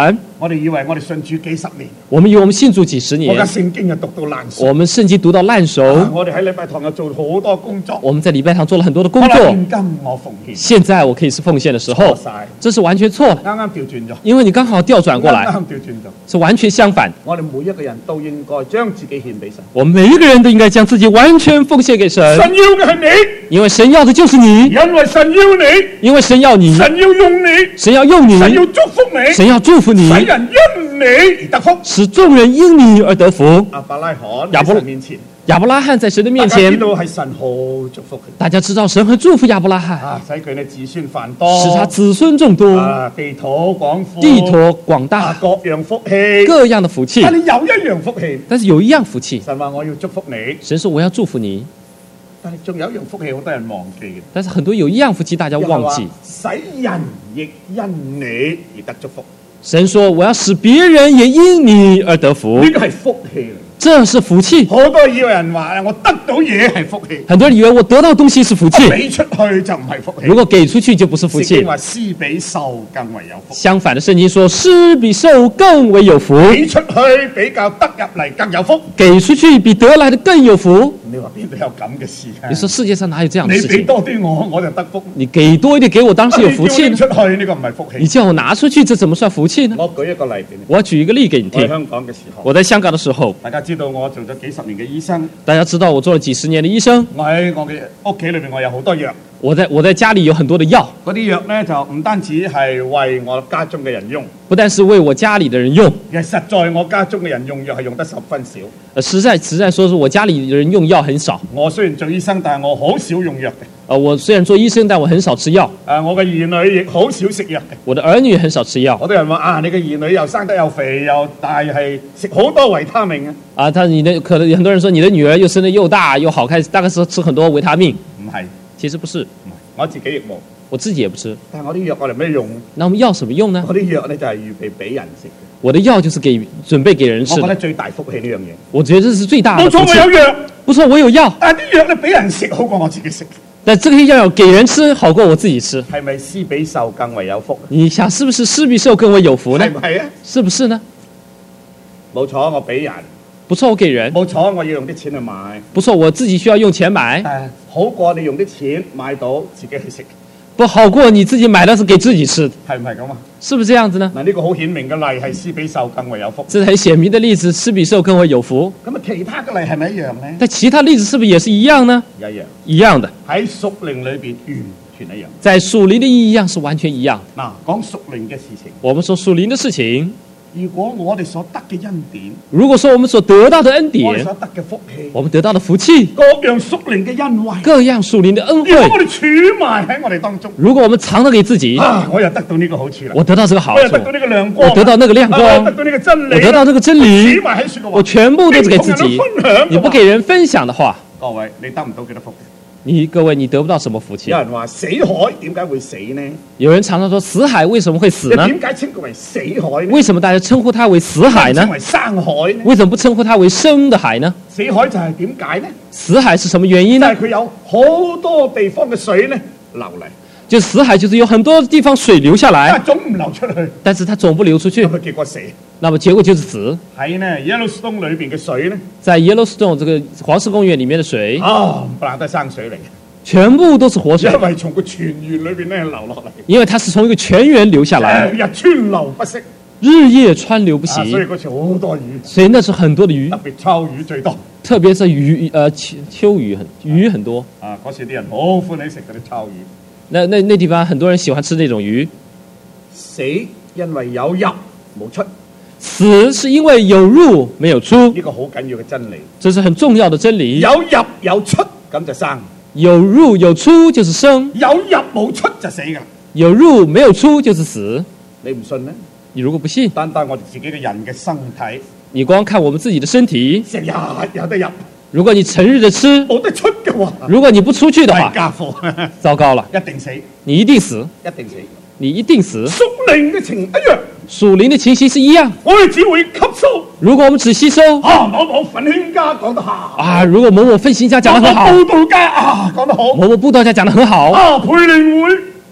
我哋以為我哋信主幾十年， 我們以為我們信主幾十我年， 嘅聖經就讀到爛熟， 我們聖經讀到爛熟， 啊我哋喺禮拜堂又做好多工作， 我們在禮拜堂做了很多的工好啦作。 現今我奉獻， 現在我可以是奉獻的時候錯晒， 這是完全錯的， 啱啱調轉咗， 因為你剛好調轉過來， 啱啱調轉咗。 是完全相反。 我哋每一個人都應該將自己獻俾神， 我們每一個人都應該將自己完全奉獻給神， 神要嘅係你， 因為神要的就是你， 因為神要你， 因為神要你， 神要用你， 神要用你， 神要祝福你， 神要祝福你， 使人因你而得福， 使眾人因你而得福。 亞伯拉罕亞伯喺神面前， 亞伯拉罕在神的面前大家知，道係神好祝福佢， 大家知道神很祝福亞伯拉罕， 啊，使佢嘅子孫繁多， 使他子孫眾多， 啊，地土廣闊， 地土廣啊， 大， 各樣福氣， 各樣的福氣。 但係有一樣福氣， 但是有一樣福氣， 神話我要祝福你， 神說我要祝福你， 但係仲有一樣福氣好多人忘記嘅， 但是很多有一樣福氣大家忘記。 使人亦因你而得祝福， 神說我要使別人也因你而得福， 呢個係福氣嚟。 這是福氣。 好多以為人話我得到嘢係福氣， 很多人以為我得到東西是福氣， 俾出去就唔係福氣。 如果給出去就不是福氣聖經。話施比受更為有福， 相反的，聖經說施比受更為有福， 俾出去比較得入嚟更有福。 給出去比得來的更有福。 你話邊度有咁嘅事啊？ 你說世界上哪有這樣的你俾事情？ 多啲我，我就得福。 你給多一點給我，當然是有福氣呢。 你叫我拎出去呢個唔係福氣。 你叫我拿出去，這怎麼算福氣呢？ 我舉一個例俾你。 我要舉一個例給你聽。 我喺香港嘅時候， 我在香港的時候， 大家知道我做咗幾十年嘅醫生， 大家知道我做了幾十年的醫生， 我喺我嘅屋企裏邊我有好多藥， 我在我在家裡有很多的藥， 嗰啲藥咧就唔單止係為我家中嘅人用， 不但是為我家裡的人用， 其實實在我家中嘅人用藥係用得十分少。 呃，實在實在說是我家裡的人用藥很少。 我雖然做醫生，但係我好少用藥嘅。 呃，我雖然做醫生，但我很少吃藥。 誒，我嘅兒女亦好少食藥嘅。 我的兒女也很少吃藥。 好多人話啊，你嘅兒女又生得又肥又大，係食好多維他命啊。 啊，他你的可能很多人說你的女兒又生得又大又好看，大概是吃很多維他命。 唔係， 其實不是， 唔係，我自己亦冇。 我自己也不吃。 但係我啲藥我嚟咩用？ 那我們藥什麼用呢？ 我啲藥咧就係預備俾人食嘅。 我的藥就是給準備給人吃的。 我覺得最大福氣呢樣嘢。 我覺得這是最大的冇錯， 福氣。 我有藥， 不錯，我有藥， 但係啲藥咧俾人食好過我自己食。 但這個藥給人吃好過我自己吃。 係咪施比受更為有福？ 你想是不是施比受更為有福呢？ 係唔係啊？ 是不是呢？ 冇錯，我俾人。 不錯，我給人。 冇錯，我要用啲錢去買。 不錯，我自己需要用錢買。 誒，好過你用啲錢買到自己去食。 不好過你自己買的是給自己吃， 係唔係咁啊？ 是不是這樣子呢？ 嗱，呢個好顯明嘅例係施比受更為有福。 這是很顯明的例子，施比受更為有福。 咁啊，其他嘅例係咪一樣咧？ 但其他例子是不是也是一樣呢？ 一樣， 一樣的， 喺屬靈裏邊完全一樣。 在屬靈的意義上是完全一樣。 嗱，講屬靈嘅事情， 我們說屬靈的事情， 如果我哋所得嘅恩典， 如果說我們所得到的恩我哋典， 所得嘅福氣， 我們得到的福氣， 各樣屬靈嘅恩惠， 各樣屬靈的恩惠， 如果我哋儲埋喺我哋當中， 如果我們藏得給自己， 啊，我又得到呢個好處啦， 我得到這個好處我又得，到呢個亮光， 我得到那個亮光啊我得到呢個真理， 我得到這個真理儲，埋喺説嘅話， 我全部都是給自己你唔同人分享嘅話。 你不給人分享的話， 各位，你得唔到幾多福？ 你各位你得不到什麼福氣有。人話死海點解會死呢？ 有人常常說死海為什麼會死呢？ 點解稱佢為死海呢？ 為什麼大家稱呼它為死海呢稱？為生海呢？ 為什麼不稱呼它為生的海呢？ 死海就係點解呢？ 死海是什麼原因呢？ 就係佢有好多地方嘅水呢流嚟， 就死海就是有很多地方水流下來， 但係總唔流出去， 但是它總不流出去咁，佢結果死。 那麼結果就是死。 喺呢 Yellowstone 裏邊嘅水呢， 在 Yellowstone 這個黃石公園裡面的水， 啊唔唪唥都係生水嚟嘅， 全部都是活水因，為從個泉源裏邊咧流落嚟， 因為它是從一個泉源流下來， 日川流不息， 日夜川流不息啊，所以嗰次好多魚， 所以那是很多的魚特，別秋魚最多。 特別是魚，呃秋秋魚很魚很多。 啊，嗰時啲人好歡喜食嗰啲秋魚。 那那那地方很多人喜歡吃那種魚。 死因為有入冇出， 死是因為有入沒有出， 呢個好緊要嘅真理。 這是很重要的真理。 有入有出咁就生， 有入有出就是生， 有入冇出就死㗎啦。 有入沒有出就是死。 你唔信呢？ 你如果不信， 單單我哋自己嘅人嘅身體， 你光看我們自己的身體， 成日有得入， 如果你成日的吃， 冇得出嘅話， 如果你不出去的話， 大家伙糟糕了， 一定死， 你一定死， 一定死。 你一定死。 屬靈嘅情一樣， 屬靈的情形是一樣。 我哋只會吸收。 如果我們只吸收啊，某某奮興家講得好， 啊，如果某某奮興家講得很好， 某某佈道家啊講得好， 某某佈道家講得很好， 啊培靈會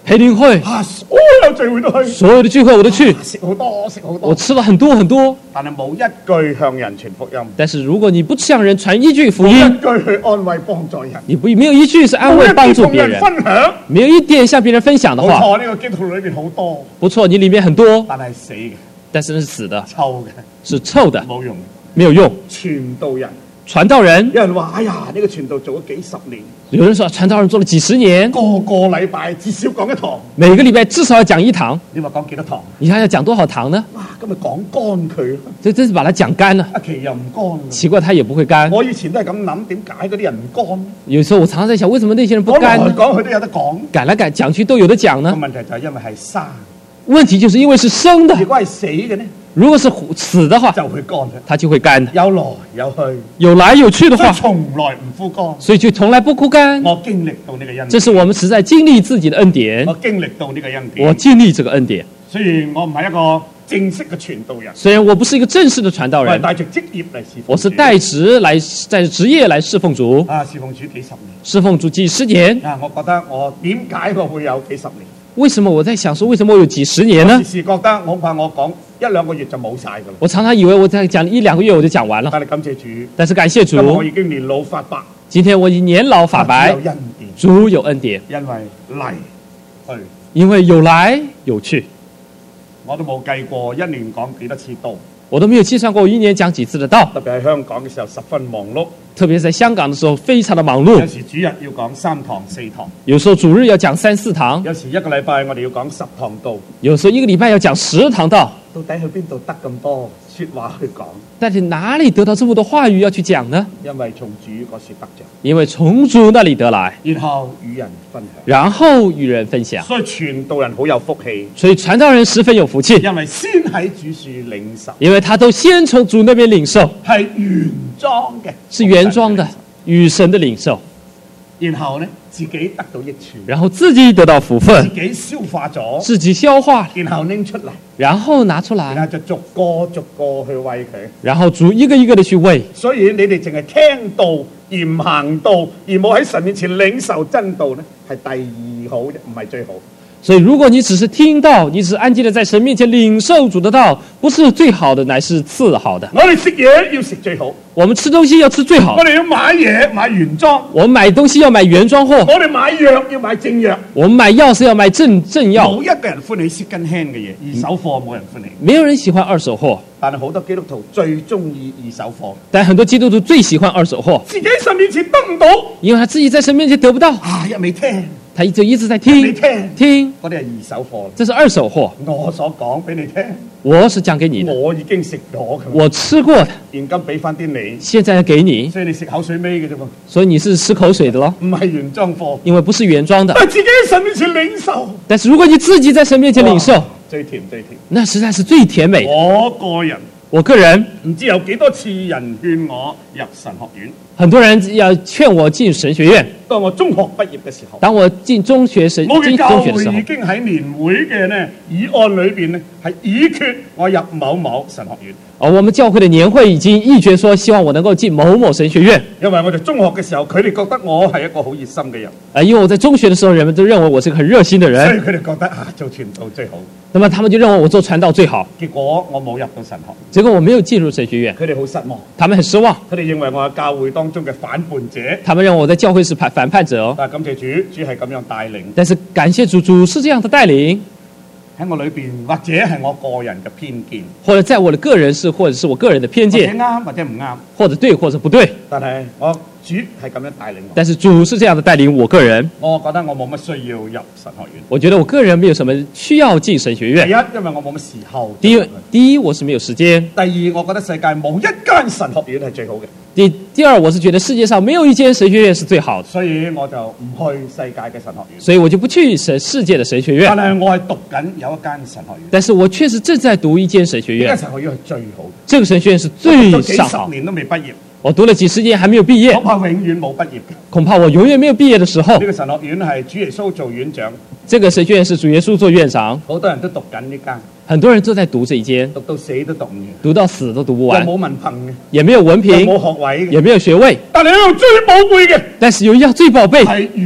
培靈會啊，所有聚會都去， 所有的聚會我都去， 食好多食好多， 我吃了很多很多。 但係冇一句向人傳福音， 但是如果你不向人傳一句福冇一音， 句去安慰幫助人， 你不沒有一句是安慰幫助別人， 冇一啲同人分享， 沒有一點向別人分享的話， 冇錯，呢個基督徒裏邊好多， 不錯，你裡面很多， 但係死嘅、 但是那是死的， 臭嘅、 是臭的， 冇用嘅。 沒有用。 傳道人， 傳道人， 有人話：哎呀，呢個傳道做咗幾十年， 有人說傳道人做了幾十年， 個個禮拜至少講一堂。 每個禮拜至少要講一堂。 你話講幾多堂？ 你看要講多少堂呢？ 哇，咁咪講乾佢咯。 這真是把它講乾了。 阿奇又唔乾。 奇怪，他也不會乾。 我以前都係咁諗，點解嗰啲人唔乾？ 有時候我常常在想，為什麼那些人不乾呢？ 講來講去都有得講。 趕來趕講去都有得講呢？ 個問題就係因為係生。 問題就是因為是生的。 如果係死嘅呢？ 如果是死的話， 就會乾嘅， 它就會乾的。 有來有去， 有來有去的話， 從來唔枯乾， 所以就從來不枯乾。 我經歷到呢個恩典， 這是我們實在經歷自己的恩典。 我經歷到呢個恩典， 我經歷這個恩典。 雖然我唔係一個正式嘅傳道人， 雖然我不是一個正式的傳道人， 我係帶着職業嚟侍奉， 我是帶職來帶着職業來侍奉主。 啊，侍奉主幾十年， 侍奉主幾十年。 啊，我覺得我點解我會有幾十年？ 為什麼我在想說，為什麼我有幾十年呢？ 我時時覺得恐怕我講一兩個月就冇晒㗎啦。 我常常以為我在講一兩個月我就講完了。 但係感謝主， 但是感謝主， 我已經年老髮白。 今天我已經年老髮白，主有恩典， 因為嚟去， 因為有來有去。 我都冇計過一年講幾多次道， 我都沒有計算過我一年講幾次的道。 特別喺香港嘅時候十分忙碌。 特別在香港的時候非常的忙碌， 有時主日要講三堂四堂， 有時候主日要講三四堂， 有時一個禮拜我哋要講十堂道， 有時候一個禮拜要講十堂道。 到底去邊度得咁多說話去講？ 但是哪裡得到這麼多話語要去講呢？ 因為從主嗰處得着， 因為從主那裡得來， 然後與人分享， 然後與人分享。 所以傳道人好有福氣， 所以傳道人十分有福氣， 因為先喺主處領受， 因為他都先從主那邊領受， 係原裝嘅， 是原裝的與神的領受， 然後呢自己得到益處， 然後自己得到福分， 自己消化咗， 自己消化， 然後拎出嚟， 然後拿出來， 然後就逐個逐個去餵佢， 然後主一個一個的去餵。 所以你哋淨係聽道而唔行道，而冇喺神面前領受真道呢，係第二好啫，唔係最好。 所以如果你只是聽道，你只是安靜的在神面前領受主的道，不是最好的，乃是次好的。 我哋食嘢要食最好， 我們吃東西要吃最好。 我哋要買嘢買原裝， 我們買東西要買原裝貨。 我哋買藥要買正藥， 我們買藥是要買正正藥。 冇一個人歡喜 second hand 嘅嘢，二手貨冇人歡喜。 沒有人喜歡二手貨， 但係好多基督徒最中意二手貨。 但很多基督徒最喜歡二手貨， 自己喺神面前得唔到， 因為他自己在神面前得不到。 啊，一味聽。 他就一直在聽聽聽， 嗰啲係二手貨， 這是二手貨。 我所講俾你聽， 我是講給你的， 我已經食咗， 我吃過的， 現今俾翻啲你， 現在給你， 所以你食口水尾嘅啫噃， 所以你是吃口水的咯， 唔係原裝貨， 因為不是原裝的。 但自己喺神面前領受， 但是如果你自己在神面前領受， 最甜最甜， 那實在是最甜美。 我個人， 我個人唔知有幾多次人勸我入神學院。 很多人要勸我進神學院。 當我中學畢業嘅時候， 當我進中學神我嘅教會的時候， 已經喺年會嘅呢議案裏邊呢係議決我入某某神學院。 哦，我們教會的年會已經議決說，希望我能夠進某某神學院。 因為我哋中學嘅時候，佢哋覺得我係一個好熱心嘅人。 啊，因為我在中學的時候，人們都認為我是個很熱心的人， 所以佢哋覺得啊，做傳道最好。 那麼他們就認為我做傳道最好。 結果我冇入到神學， 結果我沒有進入神學院， 佢哋好失望， 他們很失望， 佢哋認為我係教會當中嘅反叛者， 他們認為我在教會是反反叛者哦。 但係感謝主，主係咁樣帶領。 但是感謝主，主是這樣的帶領。 喺我裏邊，或者係我個人嘅偏見， 或者在我的個人是，或者是我個人的偏見， 或者啱或者唔啱， 或者對或者不對。 但係我主係咁樣帶領我。 但是主是這樣的帶領我個人。 我覺得我冇乜需要入神學院。 我覺得我個人沒有什麼需要進神學院。 第一，因為我冇乜時候。 第一，第一我是沒有時間。 第二，我覺得世界冇一間神學院係最好嘅。 第第二，我是覺得世界上沒有一間神學院是最好的， 所以我就唔去世界嘅神學院。 所以我就不去神世界的神學院。 但係我係讀緊有一間神學院。 但是我確實正在讀一間神學院。 呢間神學院係最好嘅。 這個神學院是最上好。 讀咗幾十年都未畢業。 我讀了幾十年還沒有畢業。 恐怕永遠冇畢業嘅。 恐怕我永遠沒有畢業的時候。 呢個神學院係主耶穌做院長。 這個神學院是主耶穌做院長。 好多人都讀緊呢間。 很多人都在讀這一間， 讀到死都讀唔完， 讀到死都讀不完， 又冇文憑嘅， 也沒有文憑， 又冇學位嘅， 也沒有學位。 但係有一樣最寶貝嘅， 但是有一樣最寶貝係原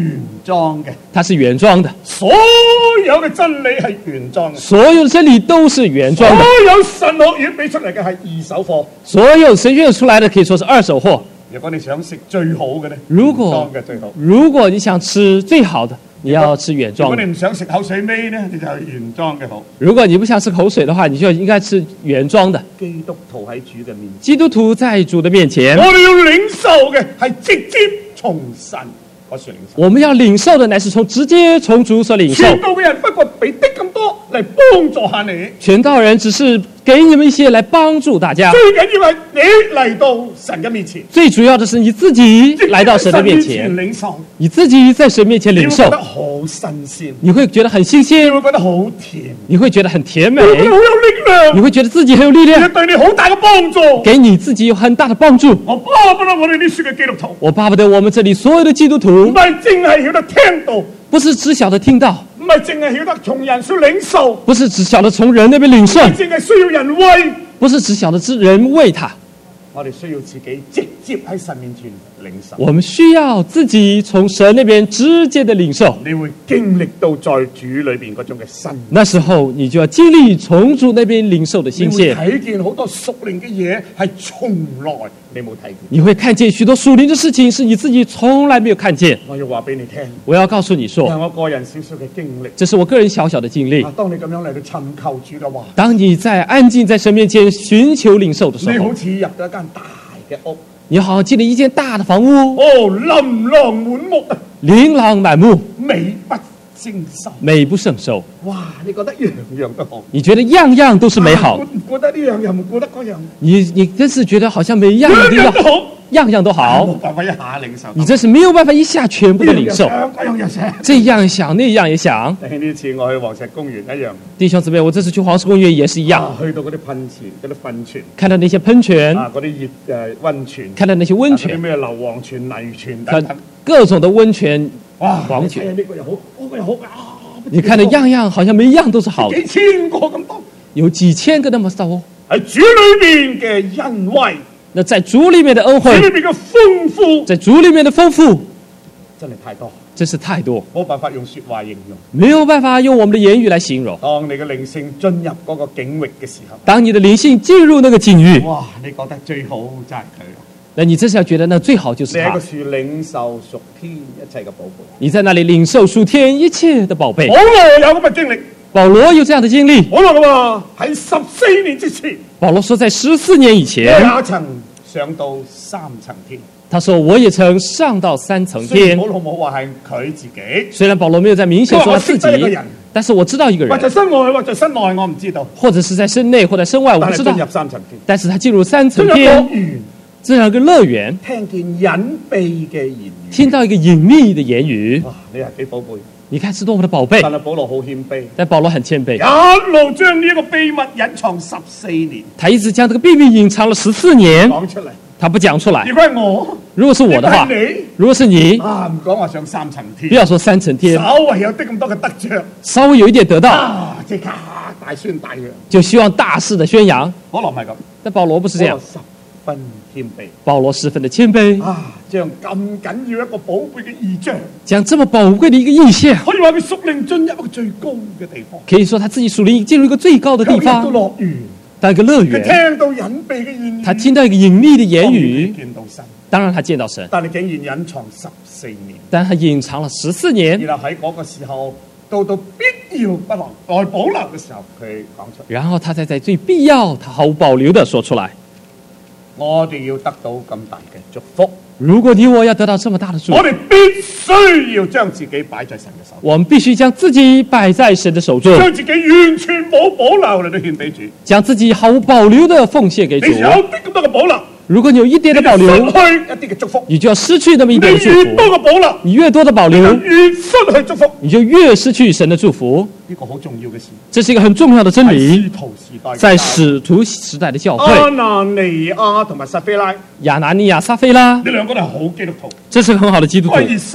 裝嘅， 它是原裝的， 所有嘅真理係原裝嘅， 所有的真理都是原裝的， 所有神學院俾出嚟嘅係二手貨， 所有神學院出來的可以說是二手貨。 如果你想食最好嘅咧， 如果原裝嘅最好。 如果你想吃最好的，你要吃原裝的。 如果你唔想食口水尾咧，你就係原裝嘅好。 如果你不想吃口水的話，你就應該吃原裝的。 基督徒喺主嘅面前， 基督徒在主的面前， 我哋要領受嘅係直接從神嗰處領受。 我們要領受的乃是從直接從主所領受。 傳道嘅人不過俾啲咁多嚟幫助下你， 傳道人只是給你們一些來幫助大家。 最緊要係你嚟到神嘅面前， 最主要的是你自己來到神的面前， 領受， 你自己在神面前領受， 你會覺得好新鮮， 你會覺得很新你鮮， 會覺得好甜， 你會覺得很甜美， 你會覺得好有力量， 你會覺得自己很有力量， 對你好大嘅幫助， 給你自己有很大的幫助。 我巴不得我哋呢書嘅基督徒， 我巴不得我們這裡所有的基督唔徒， 係淨係曉得聽到， 不是只曉得聽到， 唔係淨係曉得從人處領受， 不是只曉得從人那邊領受， 唔係淨係需要人為， 不是只曉得知人為他， 我哋需要自己直接喺神面前領受。 我們需要自己從神那邊直接的領受。 你會經歷到在主裏邊嗰種嘅新， 那時候你就要經歷從主那邊領受的新你會鮮， 睇見好多屬靈嘅嘢係從來你冇睇見。 你會看見許多屬靈的事情是你自己從來沒有看見。 我要話俾你聽， 我要告訴你係說， 我個人少少嘅經歷。 這是我個人小小的經歷啊，。當你咁樣嚟到尋求主嘅話， 當你在安靜在神面前尋求領受的時候， 你好似入咗一間大嘅屋， 你好像進了一間大的房屋， 哦，琳琅滿目啊， 琳琅滿目， 美不勝收。 美不勝收。 哇！你覺得樣樣都好， 你覺得樣樣都是美好啊，顧得呢樣又唔顧得嗰樣， 你你真是覺得好像每一樣樣的地方樣都好， 樣樣都好冇，辦法一下領受。 你真是沒有辦法一下全部的領受。 呢樣又想， 這樣想那樣也想。 呢次我去黃石公園一樣， 弟兄姊妹，我這次去黃石公園也是一樣， 啊，去到嗰啲噴泉、嗰啲噴泉， 看到那些噴泉， 啊，嗰啲熱誒溫泉， 看到那些溫啊嗰啲泉， 咩硫磺泉、泥泉等看等， 各種的溫泉， 哇！ 黃泉你睇下呢個又好，嗰個又好啊！ 你看的樣樣好像每一樣都是好的， 幾千個咁多， 有幾千個那麼多。 係主裏邊嘅恩惠， 那在主裡面的恩主裏惠， 邊嘅豐富， 在主裡面的豐富， 真係太多， 真是太多， 冇辦法用説話形容。 沒有辦法用我們的言語來形容。 當你嘅靈性進入嗰個境域嘅時候， 當你的靈性進入那個境域， 哇！你覺得最好就係佢啦。 那你真是要覺得那最好就是他你喺個。樹領受屬天一切嘅寶貝。 你在那裡領受屬天一切的寶貝保。羅有咁嘅經歷， 保羅有這樣的經歷。 保羅嘅話喺十四年之前， 保羅說，在十四年以我前， 也曾上到三層天。 他說我也曾上到三層天雖然保。羅冇話係佢自己， 雖然保羅沒有在明顯說他自己佢話我識得一個人， 但是我知道一個或者人， 身外或者身內，我唔知道。 或者是在身內或者身外，我不知道但係進。入三層天， 但是他進入三層進入樂天， 園， 這樣一個樂園， 聽見隱秘嘅言語。 聽到一個隱秘的言語， 哇！你係幾寶貝， 你看是多麼的寶貝。 但係保羅好謙卑， 但保羅很謙卑， 一路將呢一個秘密隱藏十四年， 他一直將這個秘密隱藏了十四年， 講出嚟。 他不講出來如。果係我， 如果是我的話如果係你， 如果是你， 啊，唔講話上三層天， 不要說三層天， 稍為有啲咁多嘅得着， 稍微有一點得到， 啊，即刻大宣大揚。 就希望大肆的宣揚。 保羅唔係咁， 但保羅不是這樣保羅，十分謙卑， 保羅十分的謙卑， 啊，將咁緊要一個寶貝嘅異象， 將這麼寶貴的一個意象， 可以話佢屬靈進入一個最高嘅地方， 可以說他自己屬靈進入一個最高的地入到方， 樂園， 到一個樂園， 佢聽到隱秘嘅言語， 他聽到一個隱秘的言當然語， 見到神， 當然他見到神， 但係竟然隱藏十四年， 但他隱藏了十四年， 然後喺嗰個時候到到必要不能再保留嘅時候，佢講出， 然後他才在最必要，他毫無保留的說出來。 我哋要得到咁大嘅祝福， 如果你我要得到這麼大的祝福， 我哋必須要將自己擺在神嘅手， 我們必須將自己擺在神的手中， 將自己完全冇保留嚟到獻俾主。 將自己毫無保留的奉獻給主你。有啲咁多嘅保留， 如果你有一點的保留， 你就失去一啲嘅祝福。 你就要失去那麼一你點的祝越多福。 嘅保留， 你越多的保留， 就越失去祝福。 你就越失去神的祝福。 呢個好重要嘅事， 這是一個很重要的真喺理使，徒時代嘅在教會使徒時代的教阿會， 拿尼亞同埋撒非拉呢亞拿尼亞、撒非拉， 兩個都係好基督徒， 這是個很好的基督徒好，熱心，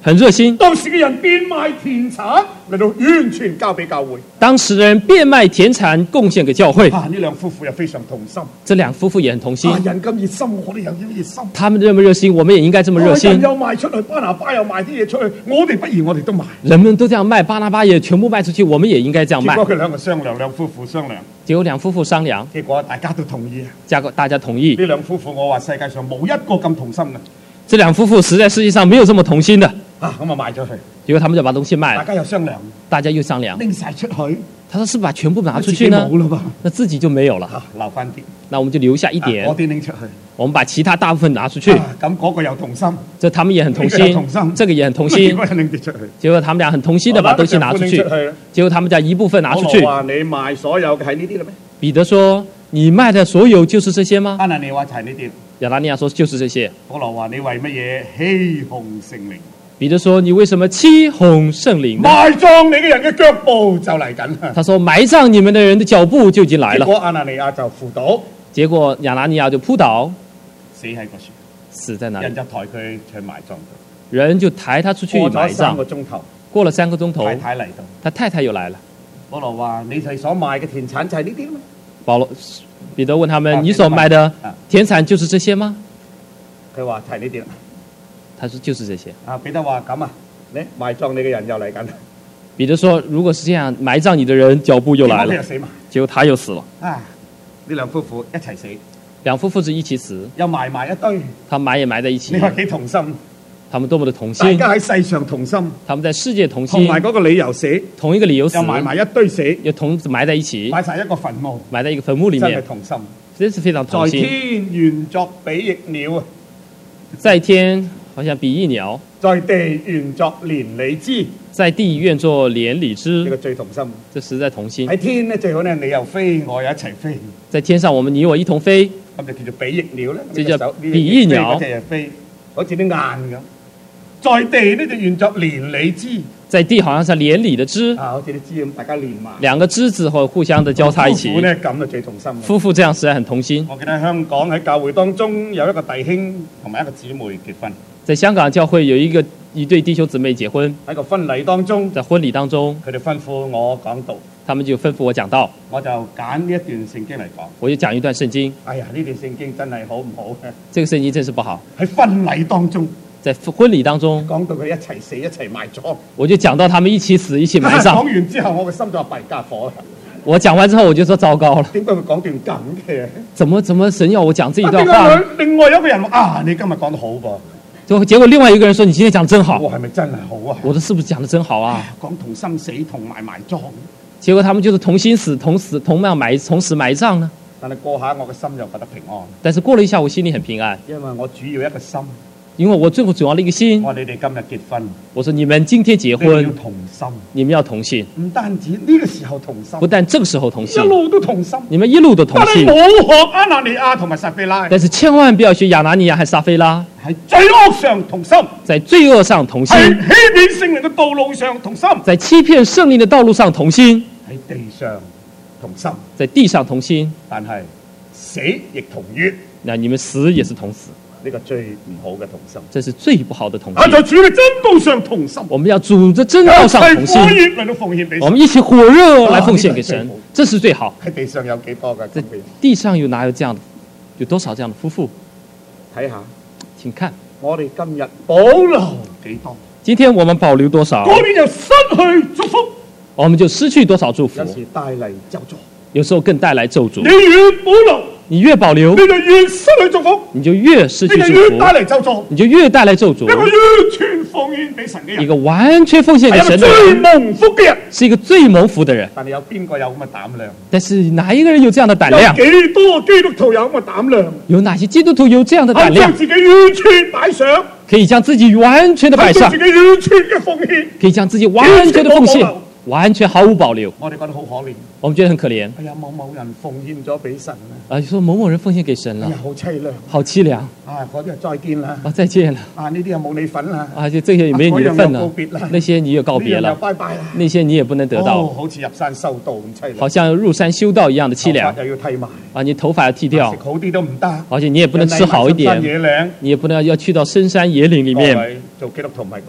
很熱心。 當時嘅人變賣田產嚟到完全交俾教會。 當時人變賣田產貢獻給教會。 啊，呢兩夫婦又非常同心。 這兩夫婦也很同心。 啊，人咁熱心，我哋又要熱心。 他們這麼熱心，我們也應該這麼熱心。 人又賣出去，巴拿巴又賣啲嘢出去，我哋不如我哋都賣。 人們都這樣賣，巴拿巴也全部賣出去，我們也應該這樣賣。 結果佢兩個商量，兩夫婦商量。 結果兩夫婦商量， 結果大家都同意啊。 結果大家同意。 呢兩夫婦我話世界上冇一個咁同心嘅。 這兩夫婦實在世界上沒有這麼同心的。 啊，咁啊賣咗佢。 結果他們就把東西賣了。 大家又商量。 大家又商量。 拎晒出去。 他說是把全部拿出去呢？那自己就沒有了。 啊，留翻啲。 那我們就留下一點。 嗰啲拎出去。 我們把其他大部分拿出去。 咁嗰個又同心。 這他們也很同心。同心。這個也很同心。 結果拎啲出去。 結果他們倆很同心的把東西拿出去。結果他們將一部分拿出去。 我話你賣所有嘅係呢啲啦咩？ 彼得說：你賣的所有就是這些嗎？ 亞拿尼亞話係呢啲。 亞拿尼亞說：就是這些。 保羅話：你為乜嘢欺哄聖靈？ 彼得說：你為什麼欺哄聖靈？ 埋葬你嘅人嘅腳步就嚟緊。 他說：埋葬你們的人的腳步就已經來了。 結果亞拿尼亞就扶倒。 結果亞拿尼亞就撲倒， 死喺個樹， 死在那裡。 人就抬佢去埋葬。 人就抬他出去埋葬。 過咗三個鐘頭。 過了三個鐘頭， 太太嚟到。 他太太又來了。 保羅話：你哋所賣嘅田產就係呢啲咩？ 保羅彼得問他們：你所賣的田產就是這些嗎？ 佢話係呢啲啦。 他說就是這些。 啊，彼得話咁啊，你埋葬你嘅人又嚟緊。 彼得說：如果是這樣，埋葬你的人腳步又來了。結果他又死了。啊， 呢兩夫婦一齊死。 兩夫婦是一起死。 又埋埋一堆。 他埋也埋在一起。 你話幾同心？ 他們多麼的同心。 大家喺世上同心。 他們在世界同心。 同埋嗰個理由死。 同一個理由死。 又埋埋一堆死。 又同埋在一起。 埋晒一個墳墓。 埋在一個墳墓裡面。 真係同心。 真是非常同心。 在天原作比翼鳥啊！ 在天好像比翼鳥。 在地願作連理枝。 在地願作連理枝。 呢個最同心。 這實在同心。 喺天咧最好咧，你又飛，我又一齊飛。 在天上，我們你我一同飛。 咁就叫做比翼鳥咧。 這叫比翼鳥。 嗰隻又飛，好似啲雁咁。在地呢就願作連理枝。 在地好像是連理的枝。 啊，好似啲枝咁，大家連埋。 兩個枝子或互相的交叉一起。 夫婦咧咁就最同心。 夫婦這樣實在很同心。 我記得香港喺教會當中有一個弟兄同埋一個姊妹結婚。在香港教會有一個一對弟兄姊妹結婚。 喺個婚禮當中， 在婚禮當中， 佢哋吩咐我講道。 他們就吩咐我講道。 我就揀呢一段聖經嚟講。 我就講一段聖經。 哎呀，呢段聖經真係好唔好嘅？ 這個聖經真是不好。 喺婚禮當中。 在婚禮當中， 講到佢一齊死一齊埋葬， 我就講到他們一起死一起埋葬。 講完之後，我個心就弊家伙啦。 我講完之後，我就說糟糕了。 點解會講段咁嘅？ 怎麼怎麼神要我講這一段話？ 啊、另外有一個人話：啊，你今日講得好噃。 就結果另外一個人說：你今天講得真好。 我係咪真係好啊？ 我說是不是講得真好啊？ 講同心死同埋埋葬。 結果他們就是同心死同死同樣埋同時埋葬呢？ 但係過下我個心又覺得平安。 但是過了一下，我心裡很平安。 因為我主要一個心。 因為我最後主要的一個心， 我話你哋今日結婚， 我說你們今天結婚， 你要同心， 你們要同心， 唔單止呢個時候同心， 不但這個時候同心， 一路都同心， 你們一路都同心。 但係冇學亞拿尼亞同埋撒非拉， 但是千萬不要學亞拿尼亞和撒非拉， 喺罪惡上同心， 在罪惡上同心， 喺欺騙聖靈嘅道路上同心， 在欺騙聖靈的道路上同心， 喺地上同心， 在地上同心， 但係死亦同於， 那你們死也是同死。 呢個最唔好嘅同心， 這是最不好的同心。 喺在主嘅真道上同心， 我們要主的真道上同心，我們一起火熱來奉獻給神，這是最好。 喺地上有幾多嘅？ 在地上有哪有這樣的？有多少這樣的夫婦？ 睇下， 請看， 我哋今日保留幾多？ 今天我們保留多少？ 嗰邊就失去祝福， 我們就失去多少祝福？ 有時帶嚟咒詛， 有時候更帶來咒詛。 你越保留， 你越保留， 你就越失去祝福， 你就越失去祝福， 你就越帶嚟咒詛， 你就越帶來咒詛。 一個完全奉獻俾神嘅人， 一個完全奉獻給神的人， 最蒙福嘅人， 是一個最蒙福的人。 但係有邊個有咁嘅膽量？ 但是哪一個人有這樣的膽量？ 有幾多基督徒有咁嘅膽量？ 有哪些基督徒有這樣的膽量？ 將自己完全擺上， 可以將自己完全的擺上， 自己完全嘅奉獻， 可以將自己完全的奉獻，完全毫無保留。 我哋覺得好可憐， 我們覺得很可憐。 哎呀，某某人奉獻咗俾神啊！說某某人奉獻給神了， 哎呀，好凄涼， 好凄涼。 啊，嗰啲再見啦， 啊，再見了。 啊，呢啲又冇你份啦。 啊，就這些也沒有你的份了。 啊、 那些你也告別了， 拜拜啦。 那些你也不能得到。 哦、好似入山修道咁凄涼。 好像入山修道一樣的凄涼。 又要剃埋。 啊，你頭髮要剃掉。 食好啲都唔得。 而且你也不能吃好一點。你也不能要去到深山野嶺裡面。 做基督徒唔係咁樣。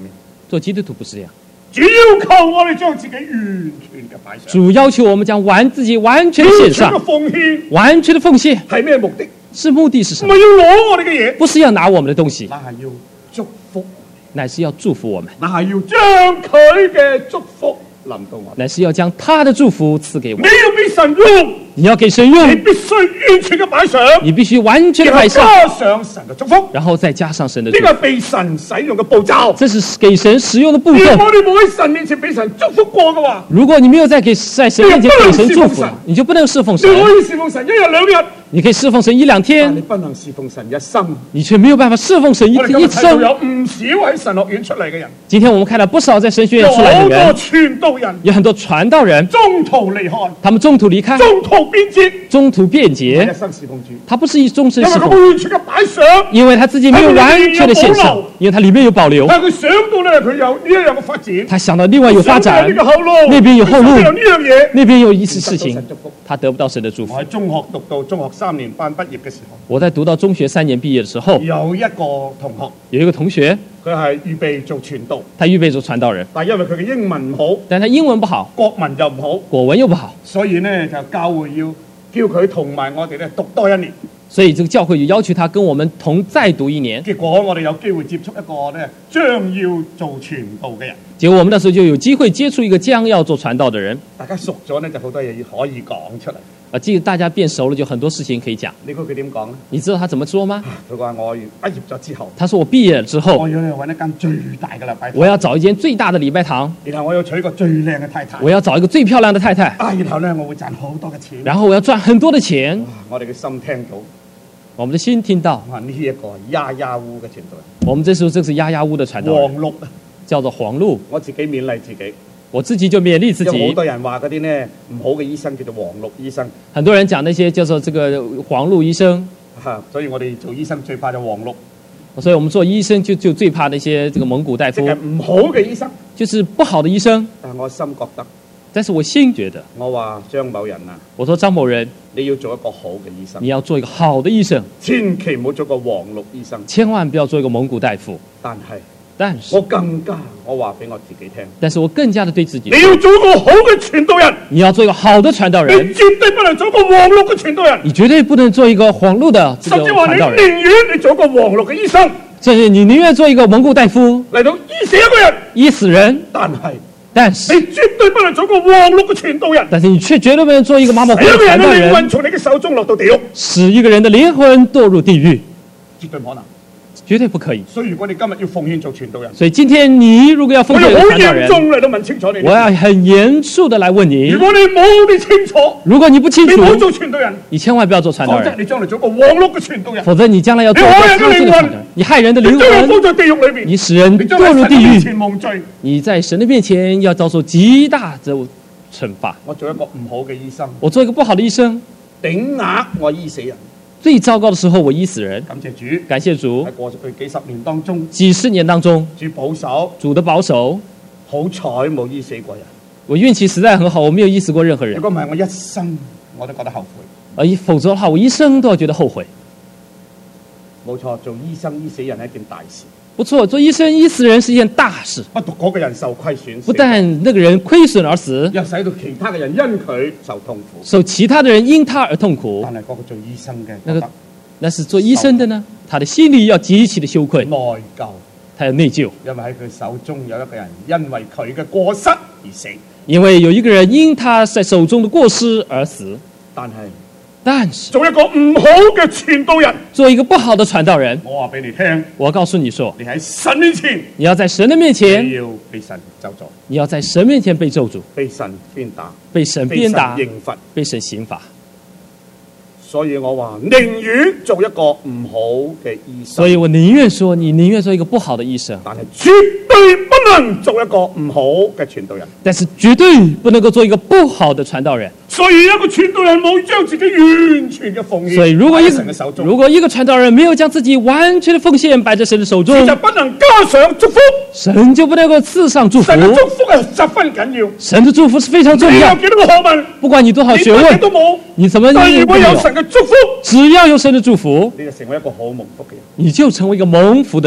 做基督徒不是这样， 主要求我哋將自己完全嘅擺上。 主要求我們將完自己完全的獻上， 完全嘅奉獻， 完全的奉獻係咩目的？ 是目的是什唔麼？ 係要攞我哋嘅嘢， 不是要拿我們的東西， 乃係要祝福， 乃是要祝福我們， 乃係要將佢嘅祝福臨到我哋。 乃是要將他的祝福賜給我你們。 要俾神用， 你要給神用， 你必須完全嘅擺上， 你必須完全的然後擺上， 加上神嘅祝福。 然後再加上神的呢個係祝福。 被神使用嘅步驟。 這是給神使用的部如果分。 我哋冇喺神面前俾神祝福過嘅話， 如果你沒有在給在神面前給神祝福，你就不能侍奉你神。 可以侍奉神一日兩日， 你可以侍奉神一兩但你天， 不能侍奉神一生。 你卻沒有辦法侍奉神一我哋今日一睇到生。 有唔少喺神學院出嚟嘅人， 今天我們看到不少在神學有院出來好多的人， 傳道人有很多傳道人， 中途離開， 他們中途離開， 中途變節， 中途變一節， 生侍奉主， 他不是一終身因為佢侍奉， 完全嘅擺上。 因為他自己沒有完全的獻上，因為他裡面有保留， 但係佢想到咧，佢有呢一樣嘅發展， 他想到另外有發展想到有呢個後路， 那邊有後路佢想到有呢樣嘢。 那邊有一次事情得到神祝福， 他得不到神的祝福我。喺中學讀到中學三年班畢業嘅時候， 我在讀到中學三年畢業的時候， 有一個同學， 有一個同學， 佢係預備做傳道， 他預備做傳道人， 但係因為佢嘅英文唔好， 但他英文不好， 國文又唔好， 國文又不好， 所以呢，就教會要叫佢同埋我哋咧讀多一年。 所以這個教會就要求他跟我們同再讀一年。 結果我哋有機會接觸一個咧將要做傳道嘅人， 結果我們那時候就有機會接觸一個將要做傳道的人。 大家熟咗呢，就好多嘢可以講出嚟。 啊，這個大家變熟了，就很多事情可以講。 你估佢點講咧？ 你知道他怎麼說嗎？ 佢話我完畢業咗之後， 他說我畢業了之後我，要去揾一間最大嘅禮拜堂， 我要找一間最大的禮拜堂， 然後我要娶一個最靚嘅太太， 我要找一個最漂亮的太太， 啊，然後咧我會賺好多嘅錢。 然後我要賺很多的錢。 哇我哋嘅心聽到， 我們的心聽到， 哇！呢一個呀呀烏嘅傳道人， 我們這時候這是呀呀烏的傳道人， 黃綠啊！ 叫做黃路。 我自己勉勵自己， 我自己就勉勵自因為好己。 多人話嗰啲呢唔好嘅醫生叫做黃綠醫生， 很多人講那些叫做這個黃路醫生， 嚇、所以我哋做醫生最怕就黃綠， 所以我們做醫生就就最怕那些這個蒙古大夫即係，唔好嘅醫生。 就是不好的醫生。 但係我心覺得， 但是我心覺得， 我話張某人啊， 我說張某人， 你要做一個好嘅醫生你，要做一個好的醫生， 千祈唔好做個黃綠醫生。 千萬不要做一個蒙古大夫。 但係但是我更加，我話俾我自己聽， 但是我更加的對自己你要做一個好嘅傳道人， 你要做一個好的傳道你人， 絕對不能做一個黃綠嘅傳道人， 你絕對不能做一個黃路的這個甚至話你傳道人， 寧願你做一個黃綠嘅醫生甚至你寧願做一個蒙古大夫， 嚟到醫死一個人， 醫死人， 但係但是你絕對不能做一個黃綠嘅傳道人， 但是你卻絕對不能做一個馬馬虎虎使一個人的傳道嘅靈魂人， 從你嘅手中落到地獄， 使一個人的靈魂墮入地獄， 絕對唔可能。 絕對不可以。 所以如果你今日要奉獻做傳道人， 所以今天你如果要奉獻我要好嚴傳道人， 重嚟到問清楚你。 我要很嚴肅的來問你如，果你冇你清楚， 如果你不清楚， 你唔好做傳道人， 你千萬不要做傳道人， 否則你將來做個黃綠嘅傳道人， 否則你將來要做一個他這個傳道人，你害人的靈你將來魂， 放在地獄裏邊， 你使人你將來墮入地喺神面獄， 前蒙罪。 你在神的面前要遭受極大的懲罰。 我做一個唔好嘅醫生， 我做一個不好的醫生， 頂額我醫死人。 最糟糕的時候我醫死人。 感謝主， 感謝主喺，過去幾十年當中， 幾十年當中， 主保守， 主的保守， 好彩冇醫死過人。 我運氣實在很好，我沒有醫死過任何人如。果唔係，我一生我都覺得後悔。 而否則的話，我一生都要覺得後悔。 冇錯，做醫生醫死人係一件大事， 不錯，做醫生醫死人是一件大事， 不獨嗰個人受虧損， 不但那個人虧損而死， 又使到其他嘅人因佢受痛苦。 受其他的人因他而痛苦但。係嗰個做醫生嘅那個覺得那是做醫生的呢，他的心裡要極其的羞愧， 內疚， 他有內疚， 因為喺佢手中有一個人因為佢嘅過失而死。 因為有一個人因他在手中的過失而死。 但係但是做一個唔好嘅傳道人， 做一個不好的傳道人， 我話俾你聽， 我告訴你說， 你喺神面前， 你要在神的面前你，要被神咒詛， 你要在神面前被咒詛， 被神鞭打， 被神被鞭打神，刑罰。 被神刑罰。 所以我話寧願做一個唔好嘅醫生， 所以我寧願說，你寧願做一個不好的醫生， 但係絕對不能做一個唔好嘅傳道人。 但是絕對不能夠做一個不好的傳道人。 所以一個傳道人冇將自己完全嘅奉獻所以如果一擺喺個神嘅手中， 如果一個傳道人沒有將自己完全的奉獻擺在神的手中， 就不能加上祝福。 神就不能夠賜上祝福。 神嘅祝福係十分緊要。 神的祝福是非常重要， 你有幾多個學問， 不管你多少學你乜嘢都問， 冇， 你怎麼但如你都沒有果有神，嘅祝福， 只要有神的祝福， 你就成為一個好蒙福嘅人。 你就成為一個蒙福的人。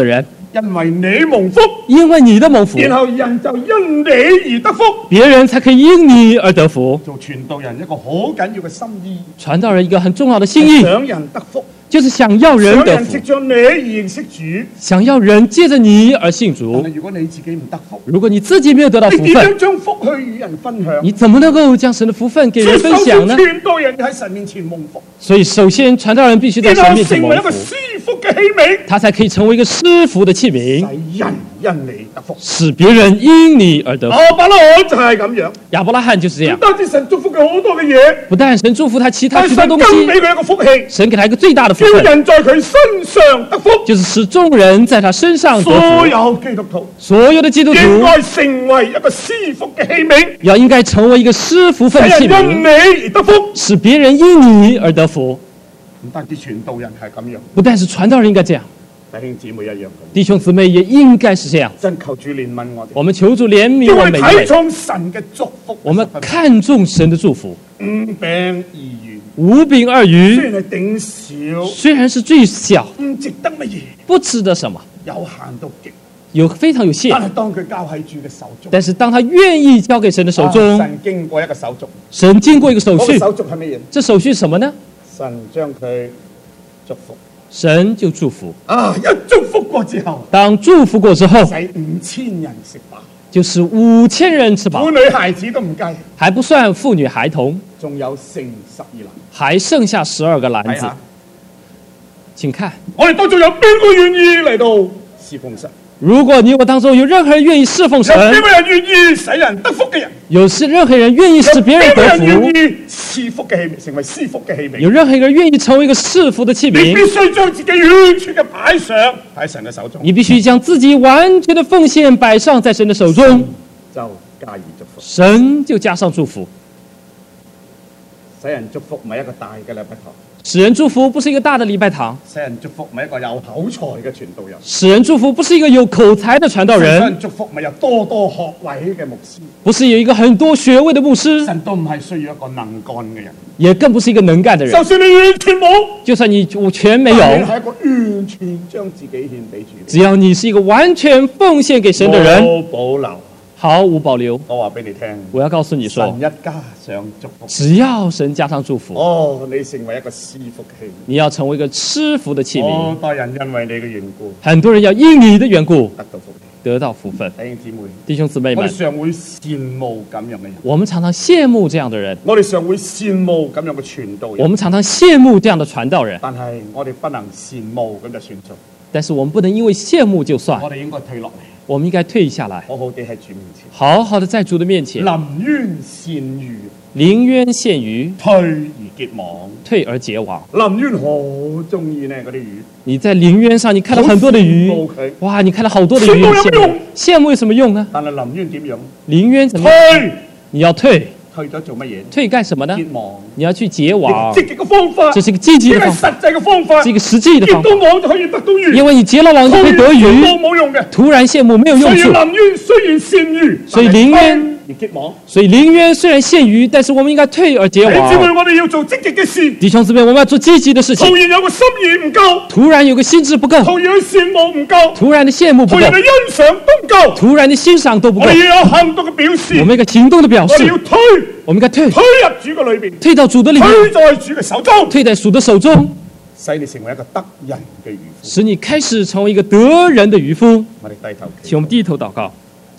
因為你蒙福， 因為你的蒙福， 然後人就因你而得福， 別人才可以因你而得福。 做傳道人一個好緊要嘅心意， 傳道人一個很重要的心意， 想人得福， 就是想要人得福， 想人藉着你而認識主， 想要人借着你而信主。 但係如果你自己唔得福， 如果你自己沒有得到福你點分， 樣將福去與人分享？ 你怎麼能夠將神的福分給人分享呢？ 傳道人喺神面前蒙福， 所以首先傳道人必須在神面前蒙福， 然後成為一個施福嘅器皿， 他才可以成為一個施福的器皿， 使人因你得福， 使別人因你而得福。 亞伯拉罕就係咁樣， 亞伯拉罕就是這樣， 唔單止神祝福佢好多嘅嘢， 不但神祝福他其他但神更許多東西， 俾佢一個福氣， 神給他一個最大的福叫分， 人在佢身上得福。 就是使眾人在他身上得所福。 有基督徒所有的基督徒應該成為一個施福嘅器皿， 要應該成為一個施福分的器使人因皿， 你而得福。 使別人因你而得福。 唔單止傳道人係咁樣， 不但是傳道人應該這樣， 弟兄姊妹一樣。 弟兄姊妹也應該是這樣。 真求主憐憫我哋， 我們求主憐憫叫我哋睇我們每一位， 重神嘅祝福。 我們看重神的祝福。 五餅二魚， 五餅二雖魚然係頂少， 雖然是最小， 唔值得乜嘢， 不值得什麼， 有限到極， 有非常有限但。係當佢交喺主嘅手中， 但是當他願意交給神的手中， 啊神經過一個手續， 神經過一個手嗰個續， 手續係乜嘢？ 這手續是什麼呢？ 神將佢祝福。 神就祝福。 啊！一祝福過之後， 當祝福過之後， 使五千人食飽， 就是五千人吃飽， 婦女孩子都唔計， 還不算婦女孩童， 仲有剩十二籃。 還剩下十二個籃子睇下。 請看， 我哋當中有邊個願意嚟到侍奉神？ 如果你我當中有任何人願意侍奉有神， 邊個人願意使人得福嘅人？ 有是任何人願意使別人有邊個人得福， 願意賜福嘅器皿，成為施福嘅器皿？ 有任何一個人願意成為一個賜福的器你必皿， 須將自己完全嘅擺上喺神嘅手中， 你必須將自己完全的奉獻擺上在神的手中， 就加以祝福。 神就加上祝福。 使人祝福唔係一個大嘅禮拜堂， 使人祝福不是一個大的禮拜堂， 使人祝福唔係一個有口才嘅傳道人， 使人祝福不是一個有口才的傳道使人， 人祝福唔係有多多學位嘅牧師， 不是有一個很多學位的牧師， 神都唔係需要一個能幹嘅人。 也更不是一個能幹的人。 就算你完全冇， 就算你全沒有， 但你係一個完全將自己獻俾主， 只要你是一個完全奉獻給神的人， 冇保留。 毫無保留。 我話俾你聽， 我要告訴你說， 神一加上祝福， 只要神加上祝福， 哦，你成為一個施福器皿， 你要成為一個施福的器皿。 好多人因為你嘅緣故很多人要因你的緣故得到福氣。 得到福分。 弟兄姊妹， 弟兄姊妹們我哋，常會羨慕咁樣嘅人， 我們常常羨慕這樣的人， 我哋常會羨慕咁樣嘅傳道我人， 們常常羨慕這樣的傳道人， 但係我哋不能羨慕咁就算數， 但是我們不能因為羨慕就算， 我哋應該退落嚟， 我們應該退下來， 好好地喺主面前， 好好的在主的面前， 臨淵羨魚， 臨淵羨魚， 退而結網。 退而結網。 臨淵好中意呢嗰啲魚， 你在臨淵上，你看到很多的好羨魚慕佢， 哇！你看到好多的魚， 羨慕有咩羨慕用羨慕有什麼用呢？ 但係臨淵點樣？ 臨淵怎麼樣？ 退你要退， 退咗做乜嘢？ 退幹什麼呢？ 結網， 你要去結網， 積極嘅方法， 這是一個積極呢個係的方法， 實際嘅方法， 是一個實際的方法。 結到網就可以得到魚， 因為你結了網就可以得羨慕魚， 冇用嘅。 突然羨慕沒有用處。 所以臨淵雖然羨魚， 所以臨淵但係退而結網。 所以臨淵雖然羨魚，但是我們應該退而結弟兄姊妹， 網。 我哋要做積極嘅事。 弟兄姊妹，我們要做積極的事情突。然有個心意唔夠， 突然有個心智不夠， 突然羨慕唔夠， 突然的羨慕不夠， 突然嘅欣賞都唔夠， 突然的欣賞都不夠。 我哋要有行動嘅表示。 我們一個行動的表示我哋，要推我們應該退， 推入主嘅裏邊， 退到主的裡面， 推在主嘅手中， 退在主的手中， 使你成為一個得人嘅漁夫。 使你開始成為一個得人的漁夫。 我哋低頭祈請我們低頭禱告。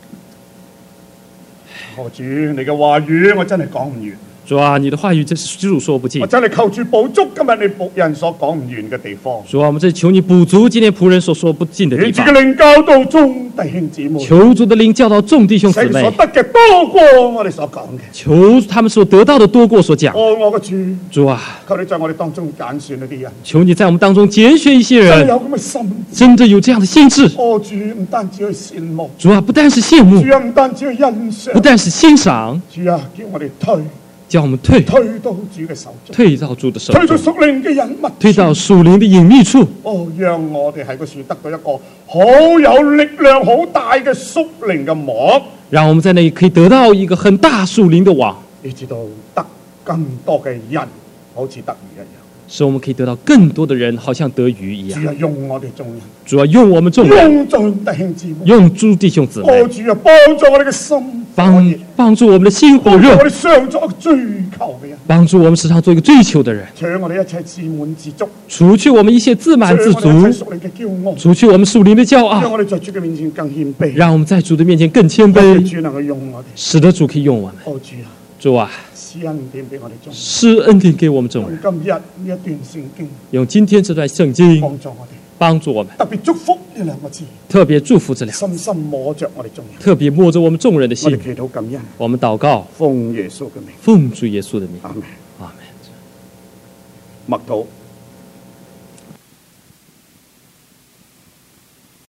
哦主，你嘅話語我真係講唔完， 主啊，你的話語真是主說不盡我。真係求主補足今日你僕人所講唔完嘅地方。 主啊，我們這求你補足今天僕人所說不盡的地願主嘅方。 靈教導眾弟兄姊妹， 求主的靈教導眾弟兄姊使所妹， 得嘅多過我哋所講嘅。 求他們所得到的多過所講。 哦，我嘅主， 主啊， 求你在我哋當中揀選一啲人， 求你在我們當中揀選一些人， 真係有咁嘅心。 真的有這樣的心智。 哦主，唔單止去羨慕， 主啊，不但是羨慕， 主啊唔單止去欣賞， 不但是欣賞， 主啊叫我哋推叫我們退， 推到主嘅手中， 退到主的手推到中， 屬靈嘅隱密處， 退到屬靈的隱秘處。 哦，讓我哋喺個樹得到一個好有力量、好大嘅屬靈嘅網， 讓我們在那裡可以得到一個很大屬靈的網， 以至到得更多嘅人，好似得魚一樣。 使我們可以得到更多的人，好像得魚一樣。 主啊，用我哋眾人， 主啊，用我們眾人， 用眾弟兄姊妹， 用諸弟兄姊妹， 哦主啊，幫助我哋嘅心， 幫幫助我們的心火熱， 我哋常作追求嘅人， 幫助我們時常做一個追求的人， 除我哋一切自滿自足， 除去我們一切自滿自足，除去我們屬靈的驕傲， 讓我哋在主嘅面前更謙卑， 讓我們在主的面前更謙卑， 主能夠用我哋， 使得主可以用我們。 哦主啊， 主啊， 施恩典俾我哋眾人， 施恩典給我們眾人。 今日呢一段聖經， 用今天這段聖經幫助我哋， 幫助我們， 特別祝福呢兩個字， 特別祝福這兩個字， 深深摸着我哋眾人， 特別摸着我們眾人的心。 我哋祈禱感恩， 我們禱告， 奉耶穌嘅名， 奉主耶穌的名， 阿門， 阿門。 默禱。